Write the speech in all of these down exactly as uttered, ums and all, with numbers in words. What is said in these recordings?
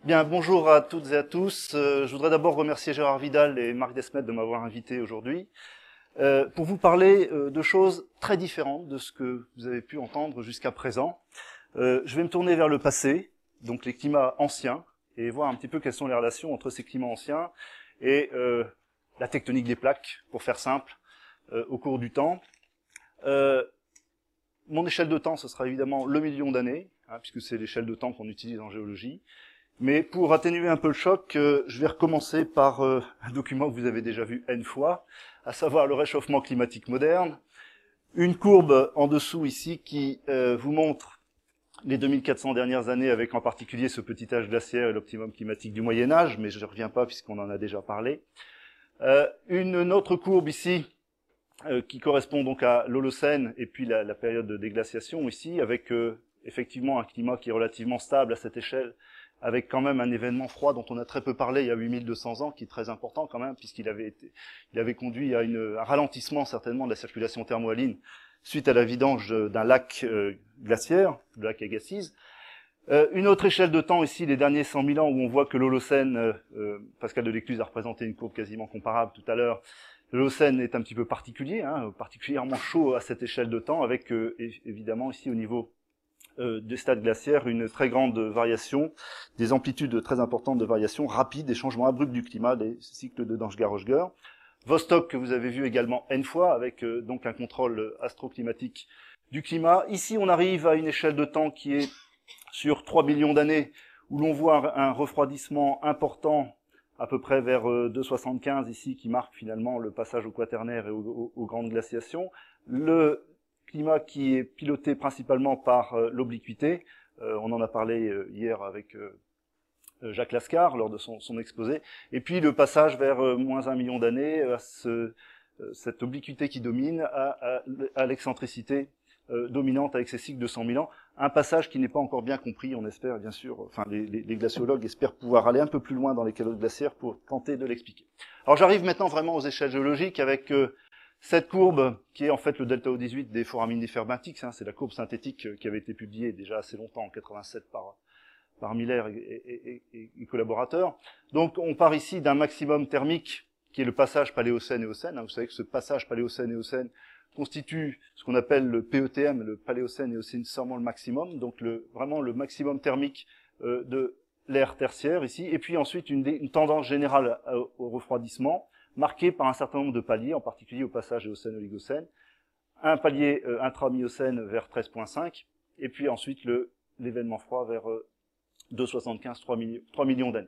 Bien, bonjour à toutes et à tous. Euh, je voudrais d'abord remercier Gérard Vidal et Marc Desmet de m'avoir invité aujourd'hui euh, pour vous parler euh, de choses très différentes de ce que vous avez pu entendre jusqu'à présent. Euh, je vais me tourner vers le passé, donc les climats anciens, et voir un petit peu quelles sont les relations entre ces climats anciens et euh, la tectonique des plaques, pour faire simple, euh, au cours du temps. Euh, mon échelle de temps, ce sera évidemment le million d'années, hein, puisque c'est l'échelle de temps qu'on utilise en géologie. Mais pour atténuer un peu le choc, euh, je vais recommencer par euh, un document que vous avez déjà vu N fois, à savoir le réchauffement climatique moderne. Une courbe en dessous ici qui euh, vous montre les deux mille quatre cents dernières années, avec en particulier ce petit âge glaciaire et l'optimum climatique du Moyen-Âge, mais je ne reviens pas puisqu'on en a déjà parlé. Euh, une autre courbe ici, euh, qui correspond donc à l'Holocène et puis la, la période de déglaciation ici, avec euh, effectivement un climat qui est relativement stable à cette échelle, avec quand même un événement froid dont on a très peu parlé il y a huit mille deux cents ans, qui est très important quand même, puisqu'il avait été, il avait conduit à une, un ralentissement certainement de la circulation thermohaline suite à la vidange d'un lac euh, glaciaire, le lac Agassiz. Euh, une autre échelle de temps ici, les derniers cent mille ans, où on voit que l'Holocène, euh, euh, Pascal Delécluze a représenté une courbe quasiment comparable tout à l'heure, l'Holocène est un petit peu particulier, hein, particulièrement chaud à cette échelle de temps, avec euh, évidemment ici au niveau Euh, des stades glaciaires, une très grande variation, des amplitudes très importantes de variation rapides, des changements abrupts du climat, des cycles de Dange-Garogger. Vostok, que vous avez vu également N fois, avec euh, donc un contrôle astroclimatique du climat. Ici, on arrive à une échelle de temps qui est sur trois millions d'années, où l'on voit un refroidissement important, à peu près vers euh, deux virgule soixante-quinze ici, qui marque finalement le passage au quaternaire et aux, aux, aux grandes glaciations. Le climat qui est piloté principalement par euh, l'obliquité, euh, on en a parlé euh, hier avec euh, Jacques Lascar lors de son, son exposé, et puis le passage vers euh, moins un million d'années, à ce, euh, cette obliquité qui domine, à, à, à l'excentricité euh, dominante avec ces cycles de cent mille ans, un passage qui n'est pas encore bien compris, on espère bien sûr, enfin les, les, les glaciologues espèrent pouvoir aller un peu plus loin dans les calottes glaciaires pour tenter de l'expliquer. Alors j'arrive maintenant vraiment aux échelles géologiques avec euh, cette courbe, qui est en fait le delta O dix-huit des foraminifères benthiques, hein, c'est la courbe synthétique qui avait été publiée déjà assez longtemps, en quatre-vingt-sept, par, par Miller et, et, et, et collaborateurs. Donc on part ici d'un maximum thermique, qui est le passage Paléocène-Éocène. Hein, vous savez que ce passage Paléocène-Éocène constitue ce qu'on appelle le P E T M, le Paléocène-Éocène Thermal Maximum, donc le, vraiment le maximum thermique euh, de l'ère tertiaire ici, et puis ensuite une, une tendance générale au, au refroidissement, marqué par un certain nombre de paliers, en particulier au passage Éocène-Oligocène, un palier euh, intra-Miocène vers treize virgule cinq, et puis ensuite le, l'événement froid vers euh, deux virgule soixante-quinze, trois millions d'années.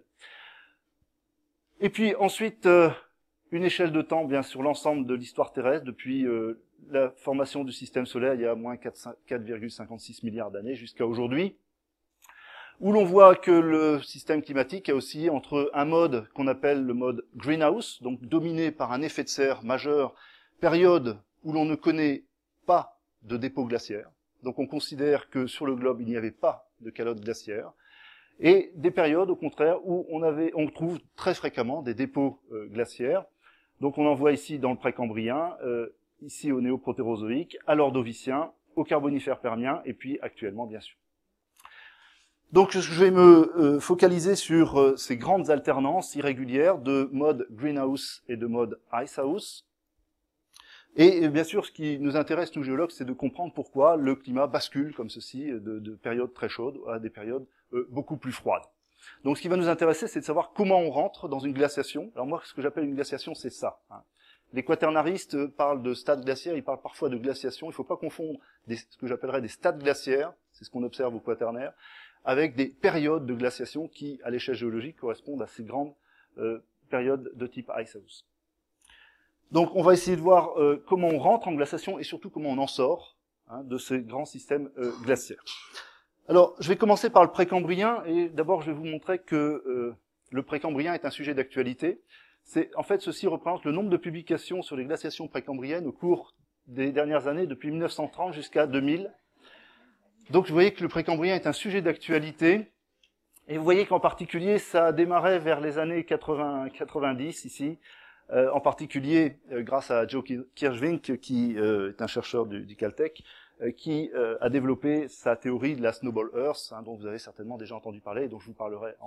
Et puis ensuite, euh, une échelle de temps, bien sur l'ensemble de l'histoire terrestre, depuis euh, la formation du système solaire il y a moins quatre virgule cinquante-six milliards d'années jusqu'à aujourd'hui, où l'on voit que le système climatique a oscillé entre un mode qu'on appelle le mode greenhouse, donc dominé par un effet de serre majeur, période où l'on ne connaît pas de dépôt glaciaire, donc on considère que sur le globe il n'y avait pas de calotte glaciaire, et des périodes au contraire où on, avait, on trouve très fréquemment des dépôts euh, glaciaires, donc on en voit ici dans le précambrien, euh, ici au néoprotérozoïque, à l'ordovicien, au carbonifère permien, et puis actuellement bien sûr. Donc je vais me euh, focaliser sur euh, ces grandes alternances irrégulières de mode greenhouse et de mode icehouse. Et, et bien sûr, ce qui nous intéresse, nous géologues, c'est de comprendre pourquoi le climat bascule comme ceci, de, de périodes très chaudes à des périodes euh, beaucoup plus froides. Donc ce qui va nous intéresser, c'est de savoir comment on rentre dans une glaciation. Alors moi, ce que j'appelle une glaciation, c'est ça. Hein. Les quaternaristes parlent de stades glaciaires, ils parlent parfois de glaciation. Il ne faut pas confondre des, ce que j'appellerais des stades glaciaires, c'est ce qu'on observe au quaternaire, avec des périodes de glaciation qui, à l'échelle géologique, correspondent à ces grandes euh, périodes de type icehouse. Donc on va essayer de voir euh, comment on rentre en glaciation et surtout comment on en sort hein, de ces grands systèmes euh, glaciaires. Alors, je vais commencer par le précambrien, et d'abord je vais vous montrer que euh, le précambrien est un sujet d'actualité. C'est, en fait, ceci représente le nombre de publications sur les glaciations précambriennes au cours des dernières années, depuis mille neuf cent trente jusqu'à deux mille. Donc vous voyez que le précambrien est un sujet d'actualité, et vous voyez qu'en particulier, ça a démarré vers les années quatre-vingts quatre-vingt-dix ici, euh, en particulier euh, grâce à Joe Kirchwink, qui euh, est un chercheur du, du Caltech, euh, qui euh, a développé sa théorie de la Snowball Earth, hein, dont vous avez certainement déjà entendu parler et dont je vous parlerai ensuite.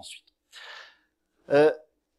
Euh,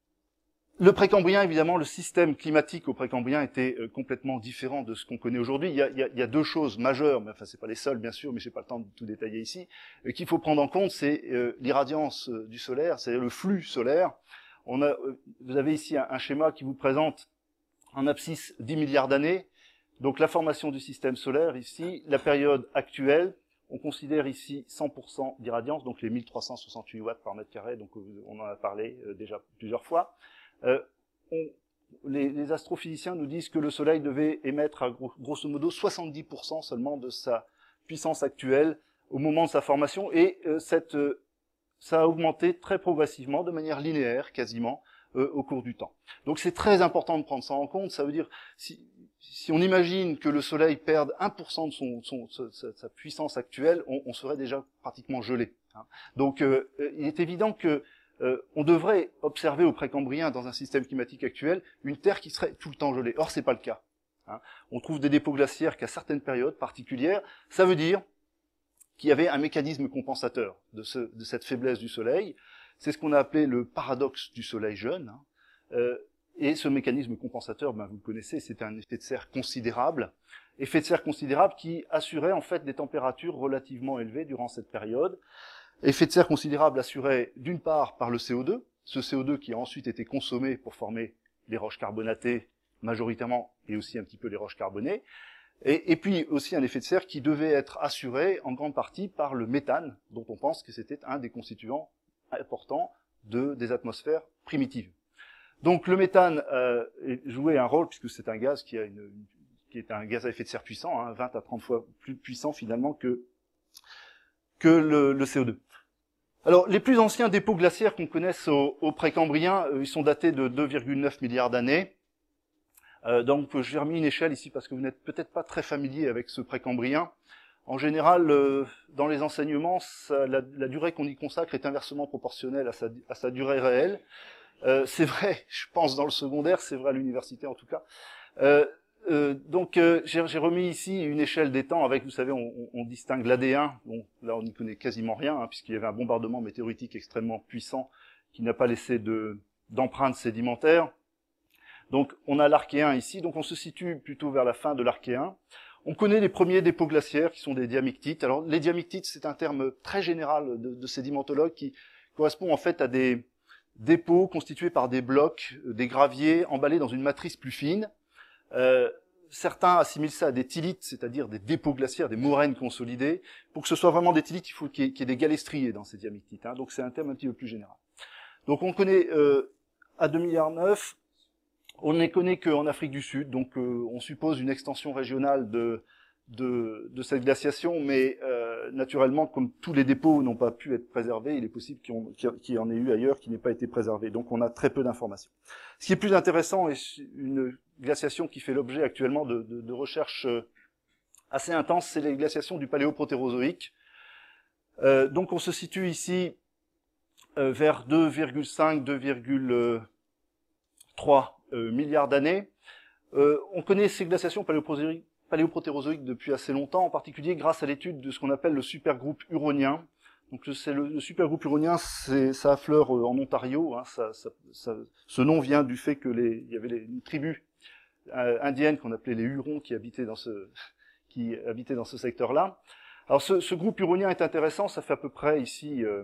le précambrien, évidemment, le système climatique au précambrien était euh, complètement différent de ce qu'on connaît aujourd'hui. Il y a, il y a, il y a deux choses majeures, mais enfin c'est pas les seules bien sûr, mais j'ai pas le temps de tout détailler ici, euh, qu'il faut prendre en compte, c'est euh, l'irradiance euh, du solaire, c'est le flux solaire. On a, euh, vous avez ici un, un schéma qui vous présente en abscisse dix milliards d'années. Donc la formation du système solaire ici, la période actuelle, on considère ici cent pour cent d'irradiance, donc les mille trois cent soixante-huit watts par mètre carré, donc on en a parlé euh, déjà plusieurs fois. Euh, on, les, les astrophysiciens nous disent que le Soleil devait émettre à gros, grosso modo soixante-dix pour cent seulement de sa puissance actuelle au moment de sa formation, et euh, cette, euh, ça a augmenté très progressivement, de manière linéaire quasiment, euh, au cours du temps. Donc c'est très important de prendre ça en compte. Ça veut dire, si, si on imagine que le Soleil perde un pour cent de son, son, sa, sa puissance actuelle, on, on serait déjà pratiquement gelé. Hein. Donc euh, il est évident que Euh, on devrait observer au précambrien, dans un système climatique actuel, une Terre qui serait tout le temps gelée. Or, c'est pas le cas. Hein. On trouve des dépôts glaciaires qu'à certaines périodes particulières. Ça veut dire qu'il y avait un mécanisme compensateur de, ce, de cette faiblesse du Soleil. C'est ce qu'on a appelé le paradoxe du Soleil jeune. Hein. Euh, et ce mécanisme compensateur, ben, vous le connaissez, c'était un effet de serre considérable. Effet de serre considérable qui assurait en fait des températures relativement élevées durant cette période. Effet de serre considérable assuré d'une part par le C O deux, ce C O deux qui a ensuite été consommé pour former les roches carbonatées majoritairement et aussi un petit peu les roches carbonées, et, et puis aussi un effet de serre qui devait être assuré en grande partie par le méthane, dont on pense que c'était un des constituants importants de, des atmosphères primitives. Donc le méthane euh, jouait un rôle, puisque c'est un gaz qui, a une, une, qui est un gaz à effet de serre puissant, hein, vingt à trente fois plus puissant finalement que, que le, le C O deux. Alors, les plus anciens dépôts glaciaires qu'on connaisse au, au précambrien, euh, ils sont datés de deux virgule neuf milliards d'années. Euh, donc, j'ai remis une échelle ici parce que vous n'êtes peut-être pas très familier avec ce précambrien. En général, euh, dans les enseignements, ça, la, la durée qu'on y consacre est inversement proportionnelle à sa, à sa durée réelle. Euh, c'est vrai, je pense dans le secondaire, c'est vrai à l'université en tout cas. Euh, Euh, donc euh, j'ai remis ici une échelle des temps avec, vous savez, on, on distingue l'A D un, bon là on n'y connaît quasiment rien, hein, puisqu'il y avait un bombardement météoritique extrêmement puissant qui n'a pas laissé de d'empreintes sédimentaires. Donc on a l'Archéen ici, donc on se situe plutôt vers la fin de l'Archéen. On connaît les premiers dépôts glaciaires qui sont des diamictites. Alors les diamictites, c'est un terme très général de, de sédimentologues qui correspond en fait à des dépôts constitués par des blocs, des graviers emballés dans une matrice plus fine. Euh, certains assimilent ça à des thylites, c'est-à-dire des dépôts glaciaires, des moraines consolidées. Pour que ce soit vraiment des thylites, il faut qu'il y ait, qu'il y ait des galestriers dans ces diamictites. Hein. Donc c'est un terme un petit peu plus général. Donc on connaît euh, à deux virgule neuf milliards, on ne les connaît qu'en Afrique du Sud, donc euh, on suppose une extension régionale de, de, de cette glaciation, mais euh, naturellement, comme tous les dépôts n'ont pas pu être préservés, il est possible qu'il y en ait eu ailleurs qui n'aient pas été préservés. Donc on a très peu d'informations. Ce qui est plus intéressant, et une glaciation qui fait l'objet actuellement de, de, de recherches assez intenses, c'est les glaciations du paléoprotérozoïque. Euh, donc on se situe ici euh, vers deux virgule cinq, deux virgule trois euh, milliards d'années. Euh, on connaît ces glaciations paléoprotérozoïques paléoprotérozoïque depuis assez longtemps, en particulier grâce à l'étude de ce qu'on appelle le supergroupe huronien. Donc c'est le, le supergroupe huronien, ça affleure en Ontario. Hein, ça, ça, ça, ce nom vient du fait que les, il y avait les, une tribu euh, indienne qu'on appelait les Hurons qui habitaient dans ce, qui habitaient dans ce secteur-là. Alors ce, ce groupe huronien est intéressant, ça fait à peu près ici euh,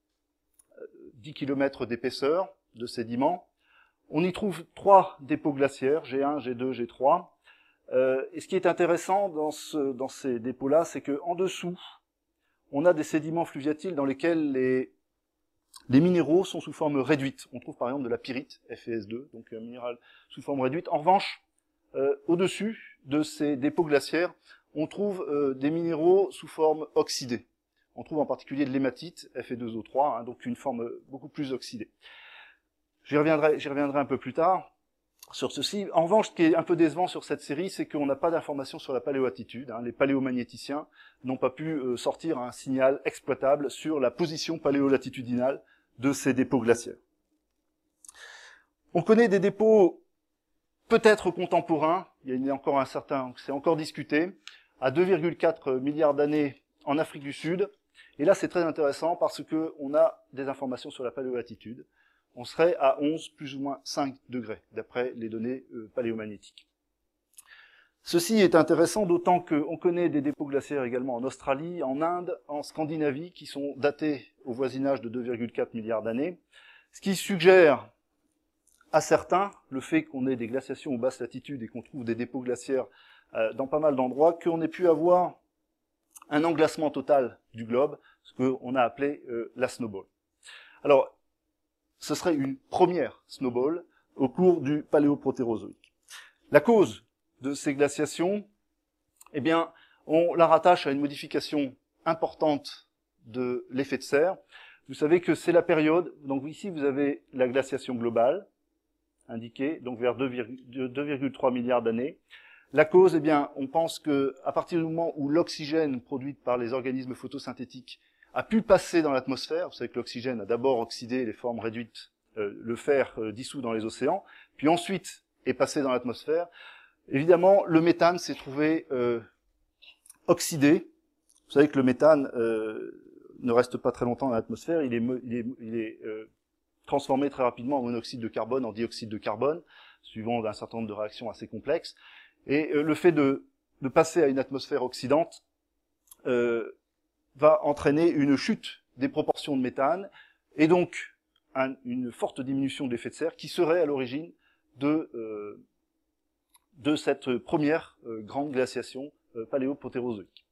dix kilomètres d'épaisseur de sédiments. On y trouve trois dépôts glaciaires, G un, G deux, G trois. Euh, et ce qui est intéressant dans, ce, dans ces dépôts-là, c'est qu'en dessous, on a des sédiments fluviatiles dans lesquels les, les minéraux sont sous forme réduite. On trouve par exemple de la pyrite, F e S deux, donc un minéral sous forme réduite. En revanche, euh, au-dessus de ces dépôts glaciaires, on trouve euh, des minéraux sous forme oxydée. On trouve en particulier de l'hématite, F e deux O trois, hein, donc une forme beaucoup plus oxydée. J'y reviendrai, j'y reviendrai un peu plus tard sur ceci. En revanche, ce qui est un peu décevant sur cette série, c'est qu'on n'a pas d'informations sur la paléoattitude. Hein. Les paléomagnéticiens n'ont pas pu euh, sortir un signal exploitable sur la position paléolatitudinale de ces dépôts glaciaires. On connaît des dépôts peut-être contemporains, il y a encore un certain, c'est encore discuté, à deux virgule quatre milliards d'années en Afrique du Sud, Et là, c'est très intéressant parce que on a des informations sur la paléolatitude. On serait à onze plus ou moins cinq degrés, d'après les données euh, paléomagnétiques. Ceci est intéressant, d'autant qu'on connaît des dépôts glaciaires également en Australie, en Inde, en Scandinavie, qui sont datés au voisinage de deux virgule quatre milliards d'années, ce qui suggère à certains le fait qu'on ait des glaciations aux basses latitudes et qu'on trouve des dépôts glaciaires euh, dans pas mal d'endroits, qu'on ait pu avoir un englacement total du globe, ce qu'on a appelé euh, la snowball. Alors, ce serait une première snowball au cours du paléoprotérozoïque. La cause de ces glaciations, eh bien, on la rattache à une modification importante de l'effet de serre. Vous savez que c'est la période, donc ici vous avez la glaciation globale, indiquée, donc vers deux virgule trois milliards d'années. La cause, eh bien, on pense que à partir du moment où l'oxygène produit par les organismes photosynthétiques a pu passer dans l'atmosphère, vous savez que l'oxygène a d'abord oxydé les formes réduites, euh, le fer euh, dissous dans les océans, puis ensuite est passé dans l'atmosphère. Évidemment, le méthane s'est trouvé euh, oxydé. Vous savez que le méthane euh, ne reste pas très longtemps dans l'atmosphère, il est, il est, il est euh, transformé très rapidement en monoxyde de carbone, en dioxyde de carbone, suivant un certain nombre de réactions assez complexes. Et euh, le fait de, de passer à une atmosphère oxydante euh, va entraîner une chute des proportions de méthane, et donc un, une forte diminution de l'effet de serre qui serait à l'origine de, euh, de cette première euh, grande glaciation euh, paléoprotérozoïque.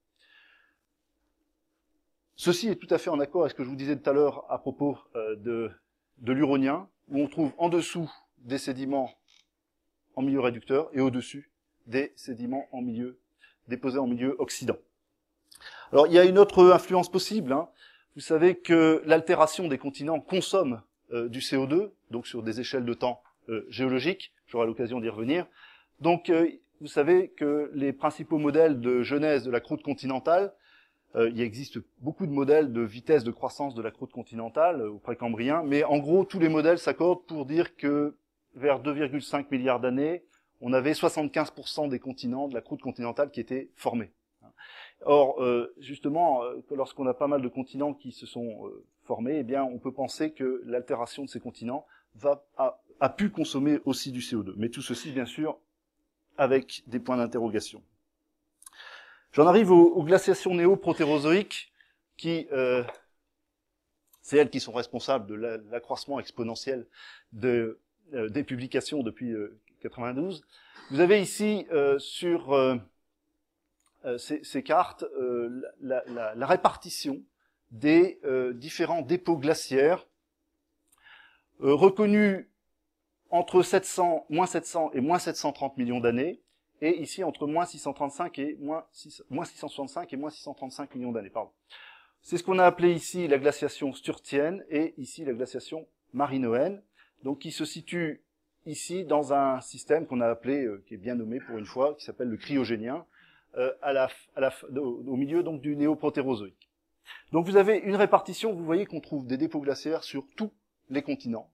Ceci est tout à fait en accord avec ce que je vous disais tout à l'heure à propos euh, de, de l'Huronien, où on trouve en dessous des sédiments en milieu réducteur et au-dessus des sédiments en milieu, déposés en milieu oxydant. Alors, il y a une autre influence possible. Hein. Vous savez que l'altération des continents consomme euh, du C O deux, donc sur des échelles de temps euh, géologiques. J'aurai l'occasion d'y revenir. Donc, euh, vous savez que les principaux modèles de genèse de la croûte continentale, euh, il existe beaucoup de modèles de vitesse de croissance de la croûte continentale euh, au Précambrien, mais en gros, tous les modèles s'accordent pour dire que vers deux virgule cinq milliards d'années, on avait soixante-quinze pour cent des continents de la croûte continentale qui étaient formés. Or, euh, justement, euh, lorsqu'on a pas mal de continents qui se sont euh, formés, eh bien, on peut penser que l'altération de ces continents va, a, a pu consommer aussi du C O deux. Mais tout ceci, bien sûr, avec des points d'interrogation. J'en arrive aux, aux glaciations néoprotérozoïques, qui, euh, c'est elles qui sont responsables de la, l'accroissement exponentiel de, euh, des publications depuis euh, quatre-vingt-douze. Vous avez ici euh, sur euh, euh, ces, ces cartes euh, la, la, la répartition des euh, différents dépôts glaciaires euh, reconnus entre sept cents, moins sept cents et moins sept cent trente millions d'années, et ici entre moins six cent trente-cinq et moins, six, moins six cent soixante-cinq et moins six cent trente-cinq millions d'années. Pardon. C'est ce qu'on a appelé ici la glaciation sturtienne et ici la glaciation marinoenne, donc qui se situe ici dans un système qu'on a appelé, euh, qui est bien nommé pour une fois, qui s'appelle le cryogénien, euh, à la, à la, au, au milieu donc du néoprotérozoïque. Donc vous avez une répartition, vous voyez qu'on trouve des dépôts glaciaires sur tous les continents.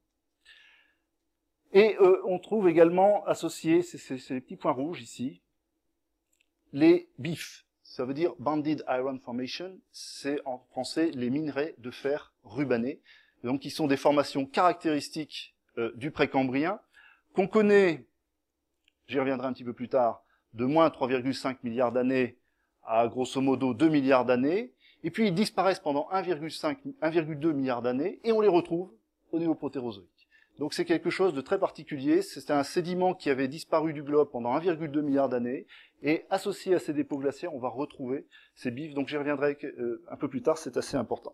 Et euh, on trouve également associés, ces, ces, ces petits points rouges ici, les B I F. Ça veut dire Banded Iron Formation, c'est en français les minerais de fer rubanés, donc qui sont des formations caractéristiques euh, du Précambrien, qu'on connaît, j'y reviendrai un petit peu plus tard, de moins trois virgule cinq milliards d'années à grosso modo deux milliards d'années, et puis ils disparaissent pendant un virgule cinq, un virgule deux milliard d'années, et on les retrouve au néoprotérozoïque. Donc c'est quelque chose de très particulier, c'est un sédiment qui avait disparu du globe pendant un virgule deux milliard d'années, et associé à ces dépôts glaciaires, on va retrouver ces B I F, donc j'y reviendrai euh, un peu plus tard, c'est assez important.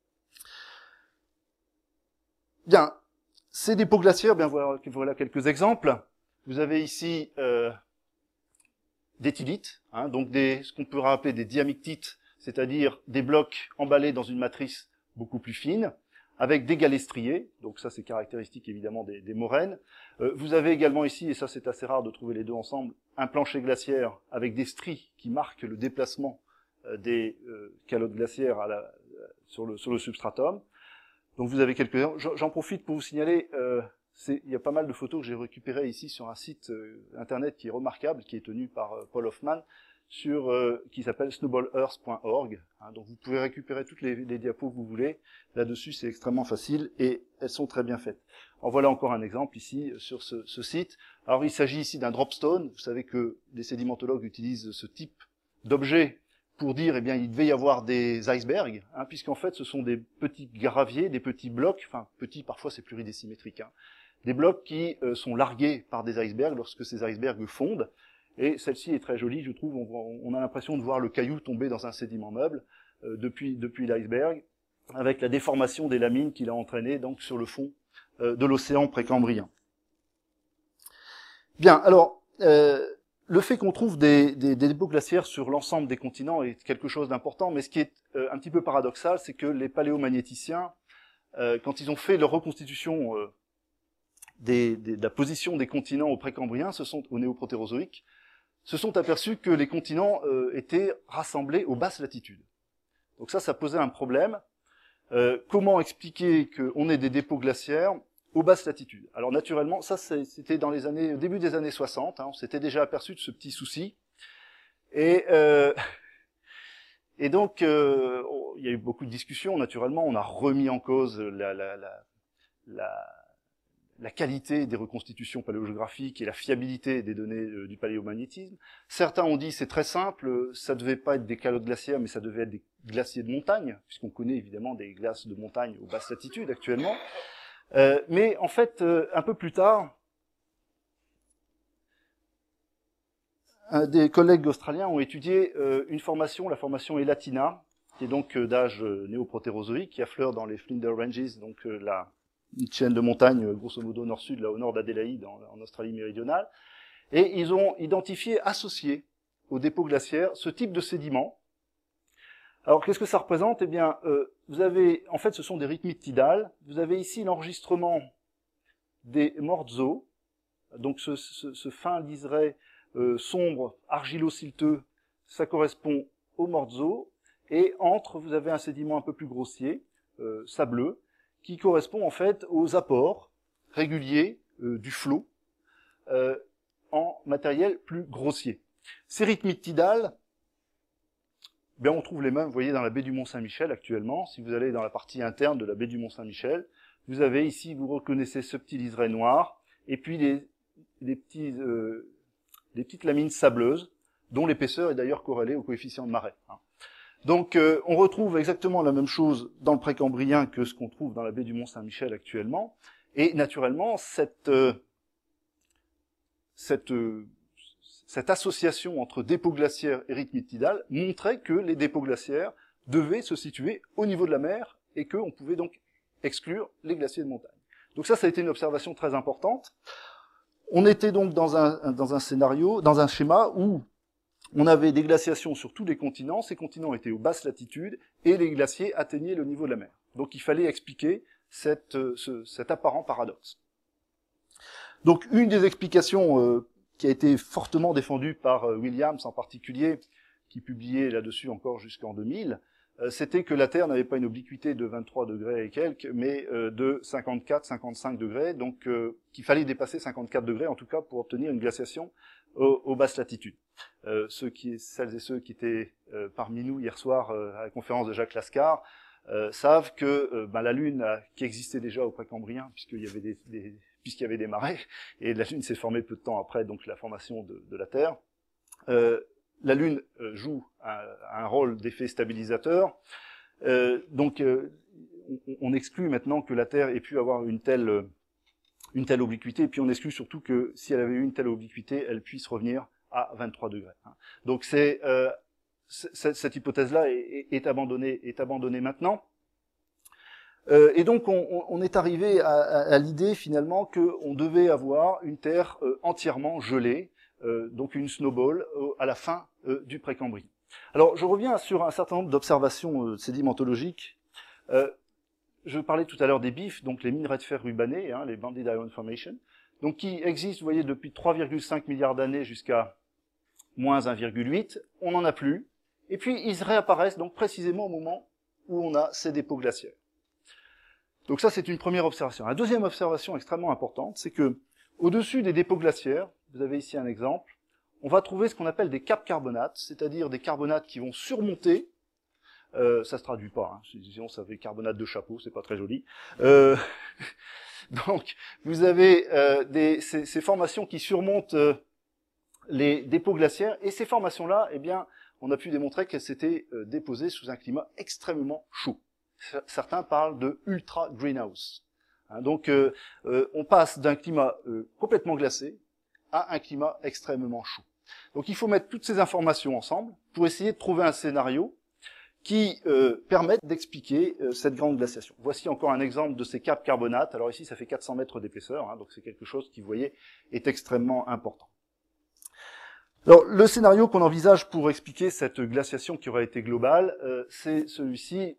Bien, ces dépôts glaciaires, bien voilà, voilà quelques exemples. Vous avez ici euh, des tilites, hein, donc des, ce qu'on peut appeler des diamictites, c'est-à-dire des blocs emballés dans une matrice beaucoup plus fine, avec des galets striés, donc ça c'est caractéristique évidemment des, des moraines. Euh, vous avez également ici, et ça c'est assez rare de trouver les deux ensemble, un plancher glaciaire avec des stries qui marquent le déplacement euh, des euh, calottes glaciaires à la, sur, le, sur le substratum. Donc vous avez quelques... J'en profite pour vous signaler, euh, il y a pas mal de photos que j'ai récupérées ici sur un site euh, internet qui est remarquable, qui est tenu par euh, Paul Hoffman. sur euh, qui s'appelle snowball earth point org. Hein, donc vous pouvez récupérer toutes les, les diapos que vous voulez. Là-dessus, c'est extrêmement facile et elles sont très bien faites. En voilà encore un exemple ici sur ce, ce site. Alors il s'agit ici d'un dropstone. Vous savez que les sédimentologues utilisent ce type d'objet pour dire, eh bien, il devait y avoir des icebergs, hein, puisqu'en fait, ce sont des petits graviers, des petits blocs, enfin, petits, parfois c'est pluridécimétrique, hein, des blocs qui euh, sont largués par des icebergs lorsque ces icebergs fondent, et celle-ci est très jolie, je trouve, on, on a l'impression de voir le caillou tomber dans un sédiment meuble, euh, depuis, depuis l'iceberg, avec la déformation des lamines qu'il a entraîné, donc, sur le fond euh, de l'océan précambrien. Bien, alors, euh, le fait qu'on trouve des, des, des dépôts glaciaires sur l'ensemble des continents est quelque chose d'important, mais ce qui est euh, un petit peu paradoxal, c'est que les paléomagnéticiens, euh, quand ils ont fait leur reconstitution euh, des, des, de la position des continents au précambrien, ce sont au néoprotérozoïque, se sont aperçus que les continents euh, étaient rassemblés aux basses latitudes. Donc ça, ça posait un problème. Euh, comment expliquer qu'on ait des dépôts glaciaires aux basses latitudes? Alors naturellement, ça c'était dans les années, au début des années soixante, hein, on s'était déjà aperçu de ce petit souci. Et, euh, et donc, euh, il y a eu beaucoup de discussions, naturellement, on a remis en cause la, la, la, la, la qualité des reconstitutions paléogéographiques et la fiabilité des données euh, du paléomagnétisme. Certains ont dit c'est très simple, ça devait pas être des calottes glaciaires, mais ça devait être des glaciers de montagne, puisqu'on connaît évidemment des glaces de montagne aux basses latitudes actuellement. Euh, mais en fait, euh, un peu plus tard, un des collègues australiens ont étudié euh, une formation, la formation Elatina, qui est donc euh, d'âge euh, néoprotérozoïque, qui affleure dans les Flinders Ranges, donc euh, la une chaîne de montagne, grosso modo nord-sud, là au nord d'Adélaïde, en, en Australie méridionale. Et ils ont identifié, associé aux dépôts glaciaires, ce type de sédiments. Alors, qu'est-ce que ça représente? Eh bien, euh, vous avez, en fait, ce sont des rythmites tidales. Vous avez ici l'enregistrement des mortes eaux. Donc, ce, ce, ce fin liseré euh, sombre, argilo-silteux, ça correspond aux mortes eaux. Et entre, vous avez un sédiment un peu plus grossier, euh, sableux, qui correspond en fait aux apports réguliers euh, du flot euh, en matériel plus grossier. Ces rythmites tidales, ben on trouve les mêmes, vous voyez, dans la baie du Mont-Saint-Michel actuellement. Si vous allez dans la partie interne de la baie du Mont-Saint-Michel, vous avez ici, vous reconnaissez ce petit liseré noir, et puis les, les, petits, euh, les petites lamines sableuses, dont l'épaisseur est d'ailleurs corrélée au coefficient de marée. Hein. Donc euh, on retrouve exactement la même chose dans le précambrien que ce qu'on trouve dans la baie du Mont-Saint-Michel actuellement, et naturellement, cette, euh, cette euh, Cette association entre dépôts glaciaires et rythmites tidales montrait que les dépôts glaciaires devaient se situer au niveau de la mer et qu'on pouvait donc exclure les glaciers de montagne. Donc ça, ça a été une observation très importante. On était donc dans un, dans un scénario, dans un schéma où on avait des glaciations sur tous les continents, ces continents étaient aux basses latitudes et les glaciers atteignaient le niveau de la mer. Donc il fallait expliquer cette, ce, cet apparent paradoxe. Donc une des explications euh, qui a été fortement défendu par Williams en particulier, qui publiait là-dessus encore jusqu'en deux mille, euh, c'était que la Terre n'avait pas une obliquité de vingt-trois degrés et quelques, mais euh, de cinquante-quatre à cinquante-cinq degrés, donc euh, qu'il fallait dépasser cinquante-quatre degrés en tout cas pour obtenir une glaciation aux, aux basses latitudes. Euh, ceux qui, celles et ceux qui étaient euh, parmi nous hier soir euh, à la conférence de Jacques Lascar euh, savent que euh, ben, la Lune, a, qui existait déjà au précambrien, puisqu'il y avait des, des puisqu'il y avait des marées, et la Lune s'est formée peu de temps après donc la formation de, de la Terre. Euh, la Lune euh, joue un, un rôle d'effet stabilisateur, euh, donc euh, on, on exclut maintenant que la Terre ait pu avoir une telle, une telle obliquité, et puis on exclut surtout que si elle avait eu une telle obliquité, elle puisse revenir à vingt-trois degrés. Donc c'est, euh, cette, cette hypothèse-là est, est, abandonnée, est abandonnée maintenant. Euh, et donc on, on est arrivé à, à, à l'idée finalement qu'on devait avoir une Terre euh, entièrement gelée, euh, donc une snowball, euh, à la fin euh, du précambrien. Alors je reviens sur un certain nombre d'observations euh, sédimentologiques. Euh, je parlais tout à l'heure des B I F, donc les minerais de fer rubanés, hein, les Banded Iron Formation, donc qui existent, vous voyez, depuis trois virgule cinq milliards d'années jusqu'à moins un virgule huit. On n'en a plus. Et puis ils réapparaissent donc précisément au moment où on a ces dépôts glaciaires. Donc ça, c'est une première observation. La deuxième observation extrêmement importante, c'est que au-dessus des dépôts glaciaires, vous avez ici un exemple, on va trouver ce qu'on appelle des caps carbonates, c'est-à-dire des carbonates qui vont surmonter, euh, ça se traduit pas, hein, sinon ça fait carbonate de chapeau, c'est pas très joli. Euh, donc, vous avez euh, des, ces, ces formations qui surmontent euh, les dépôts glaciaires, et ces formations-là, eh bien, on a pu démontrer qu'elles s'étaient euh, déposées sous un climat extrêmement chaud. Certains parlent de ultra greenhouse. Hein, donc, euh, euh, on passe d'un climat euh, complètement glacé à un climat extrêmement chaud. Donc, il faut mettre toutes ces informations ensemble pour essayer de trouver un scénario qui euh, permette d'expliquer euh, cette grande glaciation. Voici encore un exemple de ces caps carbonates. Alors ici, ça fait quatre cents mètres d'épaisseur, hein, donc c'est quelque chose qui, vous voyez, est extrêmement important. Alors, le scénario qu'on envisage pour expliquer cette glaciation qui aurait été globale, euh, c'est celui-ci,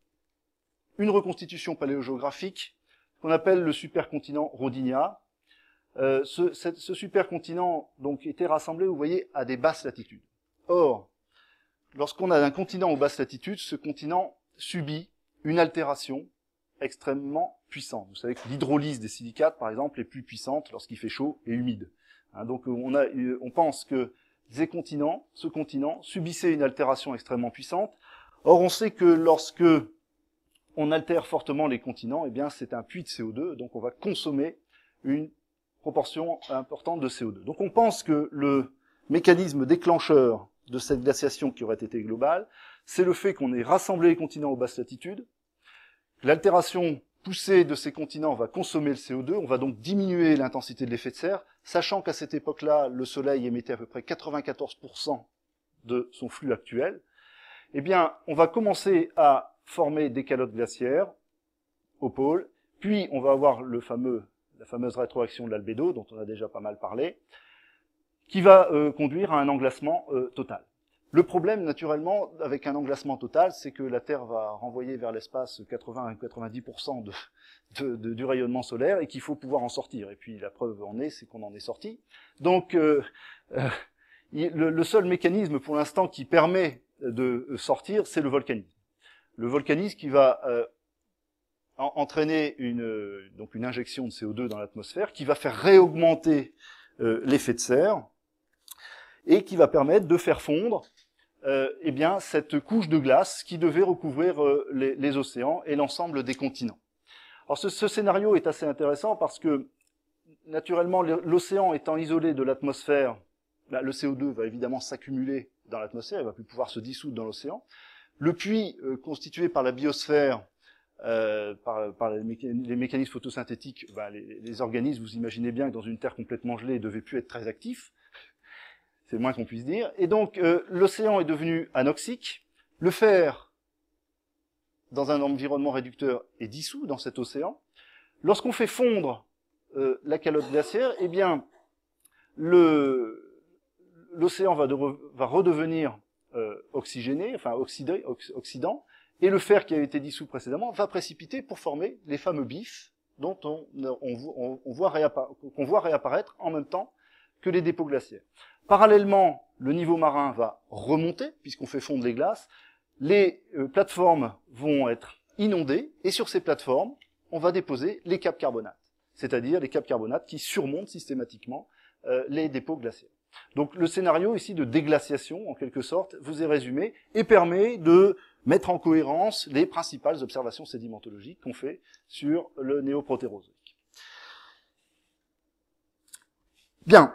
une reconstitution paléogéographique qu'on appelle le supercontinent Rodinia. Euh, ce, ce, ce supercontinent donc était rassemblé, vous voyez, à des basses latitudes. Or, lorsqu'on a un continent aux basses latitudes, ce continent subit une altération extrêmement puissante. Vous savez que l'hydrolyse des silicates, par exemple, est plus puissante lorsqu'il fait chaud et humide. Hein, donc on, a, on pense que ces continents, ce continent subissait une altération extrêmement puissante. Or, on sait que lorsque on altère fortement les continents, eh bien c'est un puits de C O deux, donc on va consommer une proportion importante de C O deux. Donc on pense que le mécanisme déclencheur de cette glaciation qui aurait été globale, c'est le fait qu'on ait rassemblé les continents aux basses latitudes. L'altération poussée de ces continents va consommer le C O deux, on va donc diminuer l'intensité de l'effet de serre, sachant qu'à cette époque-là, le Soleil émettait à peu près quatre-vingt-quatorze pour cent de son flux actuel. Eh bien, on va commencer à former des calottes glaciaires au pôle, puis on va avoir le fameux, la fameuse rétroaction de l'albédo, dont on a déjà pas mal parlé, qui va euh, conduire à un englacement euh, total. Le problème, naturellement, avec un englacement total, c'est que la Terre va renvoyer vers l'espace quatre-vingts à quatre-vingt-dix pour cent de, de, de, du rayonnement solaire et qu'il faut pouvoir en sortir. Et puis la preuve en est, c'est qu'on en est sorti. Donc, euh, euh, le, le seul mécanisme pour l'instant qui permet de sortir, c'est le volcanisme. Le volcanisme qui va euh, en, entraîner une, donc une injection de C O deux dans l'atmosphère, qui va faire réaugmenter euh, l'effet de serre, et qui va permettre de faire fondre euh, eh bien, cette couche de glace qui devait recouvrir euh, les, les océans et l'ensemble des continents. Alors ce, ce scénario est assez intéressant parce que, naturellement, l'océan étant isolé de l'atmosphère, ben, le C O deux va évidemment s'accumuler dans l'atmosphère, il va plus pouvoir se dissoudre dans l'océan. Le puits euh, constitué par la biosphère, euh, par, par les, méca les mécanismes photosynthétiques, ben, les, les organismes, vous imaginez bien que dans une Terre complètement gelée, ne devaient plus être très actifs. C'est le moins qu'on puisse dire. Et donc, euh, l'océan est devenu anoxique. Le fer, dans un environnement réducteur, est dissous dans cet océan. Lorsqu'on fait fondre euh, la calotte glaciaire, eh bien, le, l'océan va, va redevenir euh, oxygéné, enfin oxydé, ox, oxydant, et le fer qui avait été dissous précédemment va précipiter pour former les fameux bifs dont on, on, on, on voit réappara- qu'on voit réapparaître en même temps que les dépôts glaciaires. Parallèlement, le niveau marin va remonter, puisqu'on fait fondre les glaces. Les euh, plateformes vont être inondées, et sur ces plateformes, on va déposer les caps carbonates, c'est-à-dire les caps carbonates qui surmontent systématiquement euh, les dépôts glaciaires. Donc le scénario ici de déglaciation, en quelque sorte, vous est résumé, et permet de mettre en cohérence les principales observations sédimentologiques qu'on fait sur le néoprotérozoïque. Bien.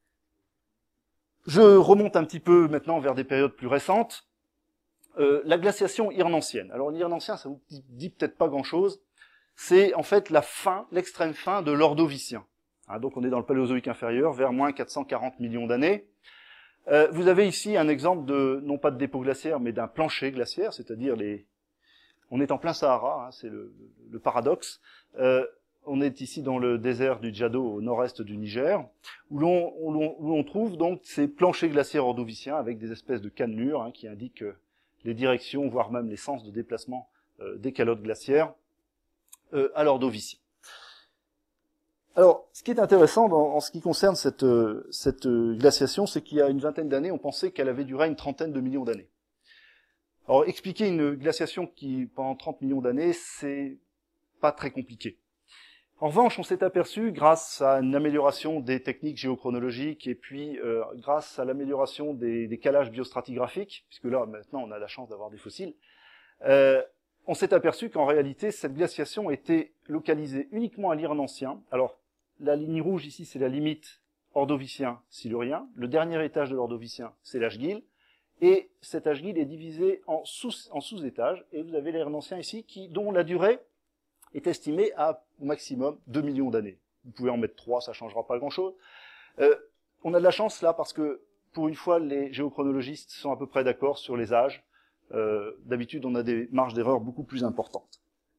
Je remonte un petit peu maintenant vers des périodes plus récentes. Euh, la glaciation hirnancienne. Alors l'hirnancien, ça vous dit peut-être pas grand-chose. C'est en fait la fin, l'extrême fin de l'Ordovicien. Hein, donc on est dans le Paléozoïque inférieur, vers moins quatre cent quarante millions d'années. Euh, vous avez ici un exemple de, non pas de dépôt glaciaire, mais d'un plancher glaciaire, c'est-à-dire les... On est en plein Sahara, hein, c'est le, le paradoxe. Euh, On est ici dans le désert du Djado, au nord-est du Niger, où l'on, où l'on, où l'on trouve donc ces planchers glaciaires ordoviciens avec des espèces de cannelures hein, qui indiquent les directions, voire même les sens de déplacement euh, des calottes glaciaires euh, à l'ordovicien. Alors, ce qui est intéressant dans, en ce qui concerne cette, euh, cette glaciation, c'est qu'il y a une vingtaine d'années, on pensait qu'elle avait duré une trentaine de millions d'années. Alors, expliquer une glaciation qui, pendant trente millions d'années, c'est pas très compliqué. En revanche, on s'est aperçu, grâce à une amélioration des techniques géochronologiques et puis euh, grâce à l'amélioration des, des calages biostratigraphiques, puisque là, maintenant, on a la chance d'avoir des fossiles, euh, on s'est aperçu qu'en réalité, cette glaciation était localisée uniquement à l'Iran ancien. Alors, la ligne rouge ici, c'est la limite ordovicien-silurien. Le dernier étage de l'ordovicien, c'est l'âge Gill. Et cet âge Gill est divisé en sous, en sous-étages. Et vous avez l'Iran ancien ici, qui, dont la durée est estimée à au maximum deux millions d'années. Vous pouvez en mettre trois, ça changera pas grand-chose. Euh, on a de la chance là, parce que pour une fois, les géochronologistes sont à peu près d'accord sur les âges. Euh, d'habitude, on a des marges d'erreur beaucoup plus importantes.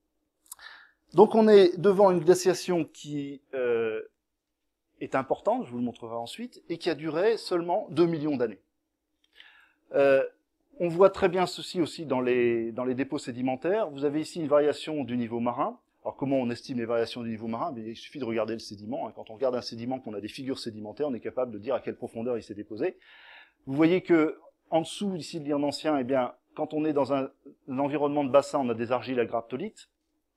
Donc on est devant une glaciation qui euh, est importante, je vous le montrerai ensuite, et qui a duré seulement deux millions d'années. Euh, on voit très bien ceci aussi dans les, dans les dépôts sédimentaires. Vous avez ici une variation du niveau marin. Alors comment on estime les variations du niveau marin? Il suffit de regarder le sédiment. Quand on regarde un sédiment, qu'on a des figures sédimentaires, on est capable de dire à quelle profondeur il s'est déposé. Vous voyez que en dessous, ici, de l'Iran ancien, eh bien, quand on est dans un, un environnement de bassin, on a des argiles à graptolites.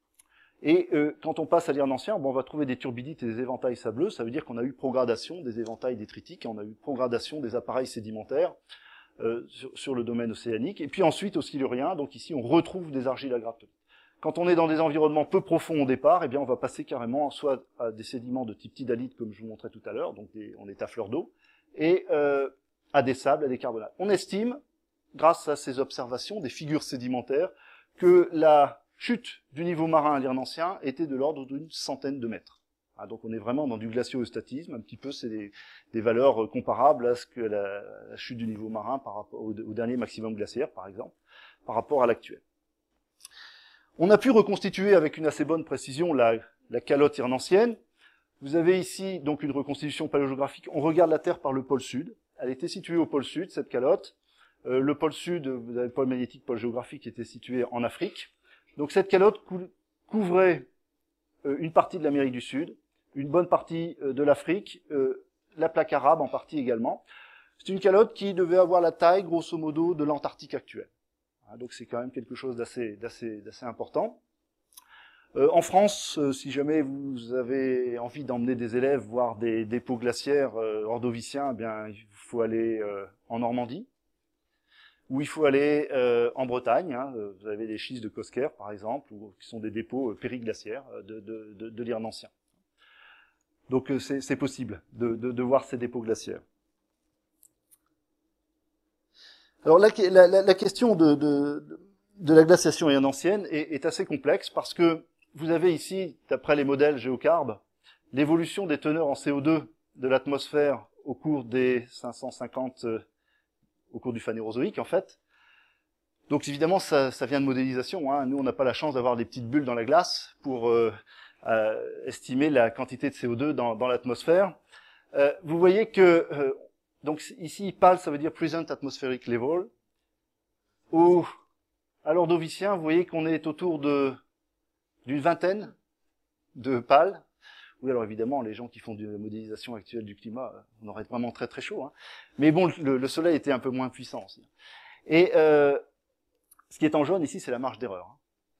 Et euh, quand on passe à l'Iran ancien, bon, on va trouver des turbidites et des éventails sableux. Ça veut dire qu'on a eu progradation des éventails détritiques, et on a eu progradation des appareils sédimentaires euh, sur, sur le domaine océanique. Et puis ensuite au silurien, donc ici on retrouve des argiles à graptolites. Quand on est dans des environnements peu profonds au départ, eh bien on va passer carrément soit à des sédiments de type tidalite, comme je vous montrais tout à l'heure, donc des, on est à fleur d'eau, et euh, à des sables, à des carbonates. On estime, grâce à ces observations, des figures sédimentaires, que la chute du niveau marin à l'Iran ancien était de l'ordre d'une centaine de mètres. Ah, donc on est vraiment dans du glaciosstatisme, un petit peu, c'est des, des valeurs comparables à ce que la, la chute du niveau marin par rapport au, au dernier maximum glaciaire, par exemple, par rapport à l'actuel. On a pu reconstituer avec une assez bonne précision la, la calotte iranancienne. Vous avez ici donc une reconstitution paléogéographique. On regarde la Terre par le pôle sud. Elle était située au pôle sud, cette calotte. Euh, le pôle sud, vous avez le pôle magnétique, pôle géographique, qui était situé en Afrique. Donc cette calotte cou couvrait euh, une partie de l'Amérique du Sud, une bonne partie euh, de l'Afrique, euh, la plaque arabe en partie également. C'est une calotte qui devait avoir la taille, grosso modo, de l'Antarctique actuelle. Hein, donc c'est quand même quelque chose d'assez d'assez d'assez important. Euh, en France, euh, si jamais vous avez envie d'emmener des élèves voir des dépôts glaciaires euh, ordoviciens, eh bien il faut aller euh, en Normandie, ou il faut aller euh, en Bretagne. Hein, vous avez des schistes de Cosquer, par exemple, ou, qui sont des dépôts euh, périglaciaires de, de, de, de l'Iran ancien. Donc euh, c'est possible de, de, de voir ces dépôts glaciaires. Alors la, la, la question de, de, de la glaciation Iran ancienne est, est assez complexe, parce que vous avez ici, d'après les modèles géocarbes, l'évolution des teneurs en C O deux de l'atmosphère au cours des cinq cent cinquante, euh, au cours du Phanérozoïque en fait. Donc évidemment ça, ça vient de modélisation. Hein. Nous on n'a pas la chance d'avoir des petites bulles dans la glace pour euh, euh, estimer la quantité de C O deux dans, dans l'atmosphère. Euh, vous voyez que euh, donc ici P A L, ça veut dire Present Atmospheric Level. Au, à l'ordovicien, vous voyez qu'on est autour de d'une vingtaine de P A L. Oui, alors évidemment, les gens qui font de la modélisation actuelle du climat, on aurait vraiment très très chaud. Hein. Mais bon, le, le soleil était un peu moins puissant aussi. Et euh, ce qui est en jaune ici, c'est la marge d'erreur.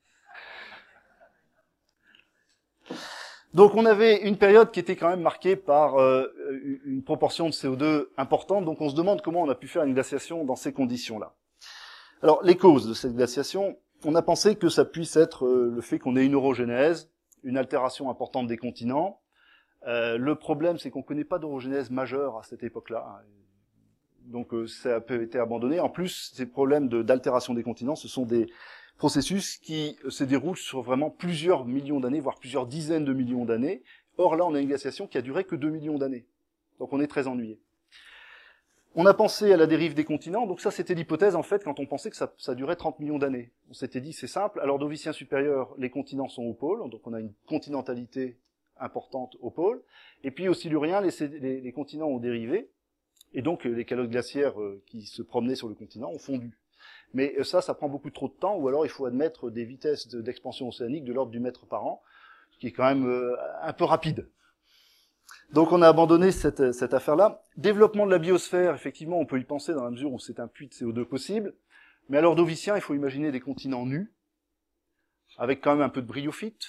Donc on avait une période qui était quand même marquée par euh, une proportion de C O deux importante. Donc on se demande comment on a pu faire une glaciation dans ces conditions-là. Alors les causes de cette glaciation, on a pensé que ça puisse être euh, le fait qu'on ait une orogénèse, une altération importante des continents. Euh, le problème, c'est qu'on ne connaît pas d'orogénèse majeure à cette époque-là. Donc euh, ça a été abandonné. En plus, ces problèmes d'altération des continents, ce sont des processus qui euh, se déroulent sur vraiment plusieurs millions d'années, voire plusieurs dizaines de millions d'années. Or là, on a une glaciation qui a duré que deux millions d'années. Donc on est très ennuyé. On a pensé à la dérive des continents, donc ça c'était l'hypothèse en fait quand on pensait que ça, ça durait trente millions d'années. On s'était dit c'est simple, à l'ordovicien supérieur, les continents sont au pôle, donc on a une continentalité importante au pôle, et puis au silurien, les, les, les continents ont dérivé, et donc les calottes glaciaires euh, qui se promenaient sur le continent ont fondu. Mais euh, ça, ça prend beaucoup trop de temps, ou alors il faut admettre des vitesses d'expansion océanique de l'ordre du mètre par an, ce qui est quand même euh, un peu rapide. Donc on a abandonné cette, cette affaire-là. Développement de la biosphère, effectivement, on peut y penser dans la mesure où c'est un puits de C O deux possible. Mais à l'ordovicien, il faut imaginer des continents nus, avec quand même un peu de bryophytes,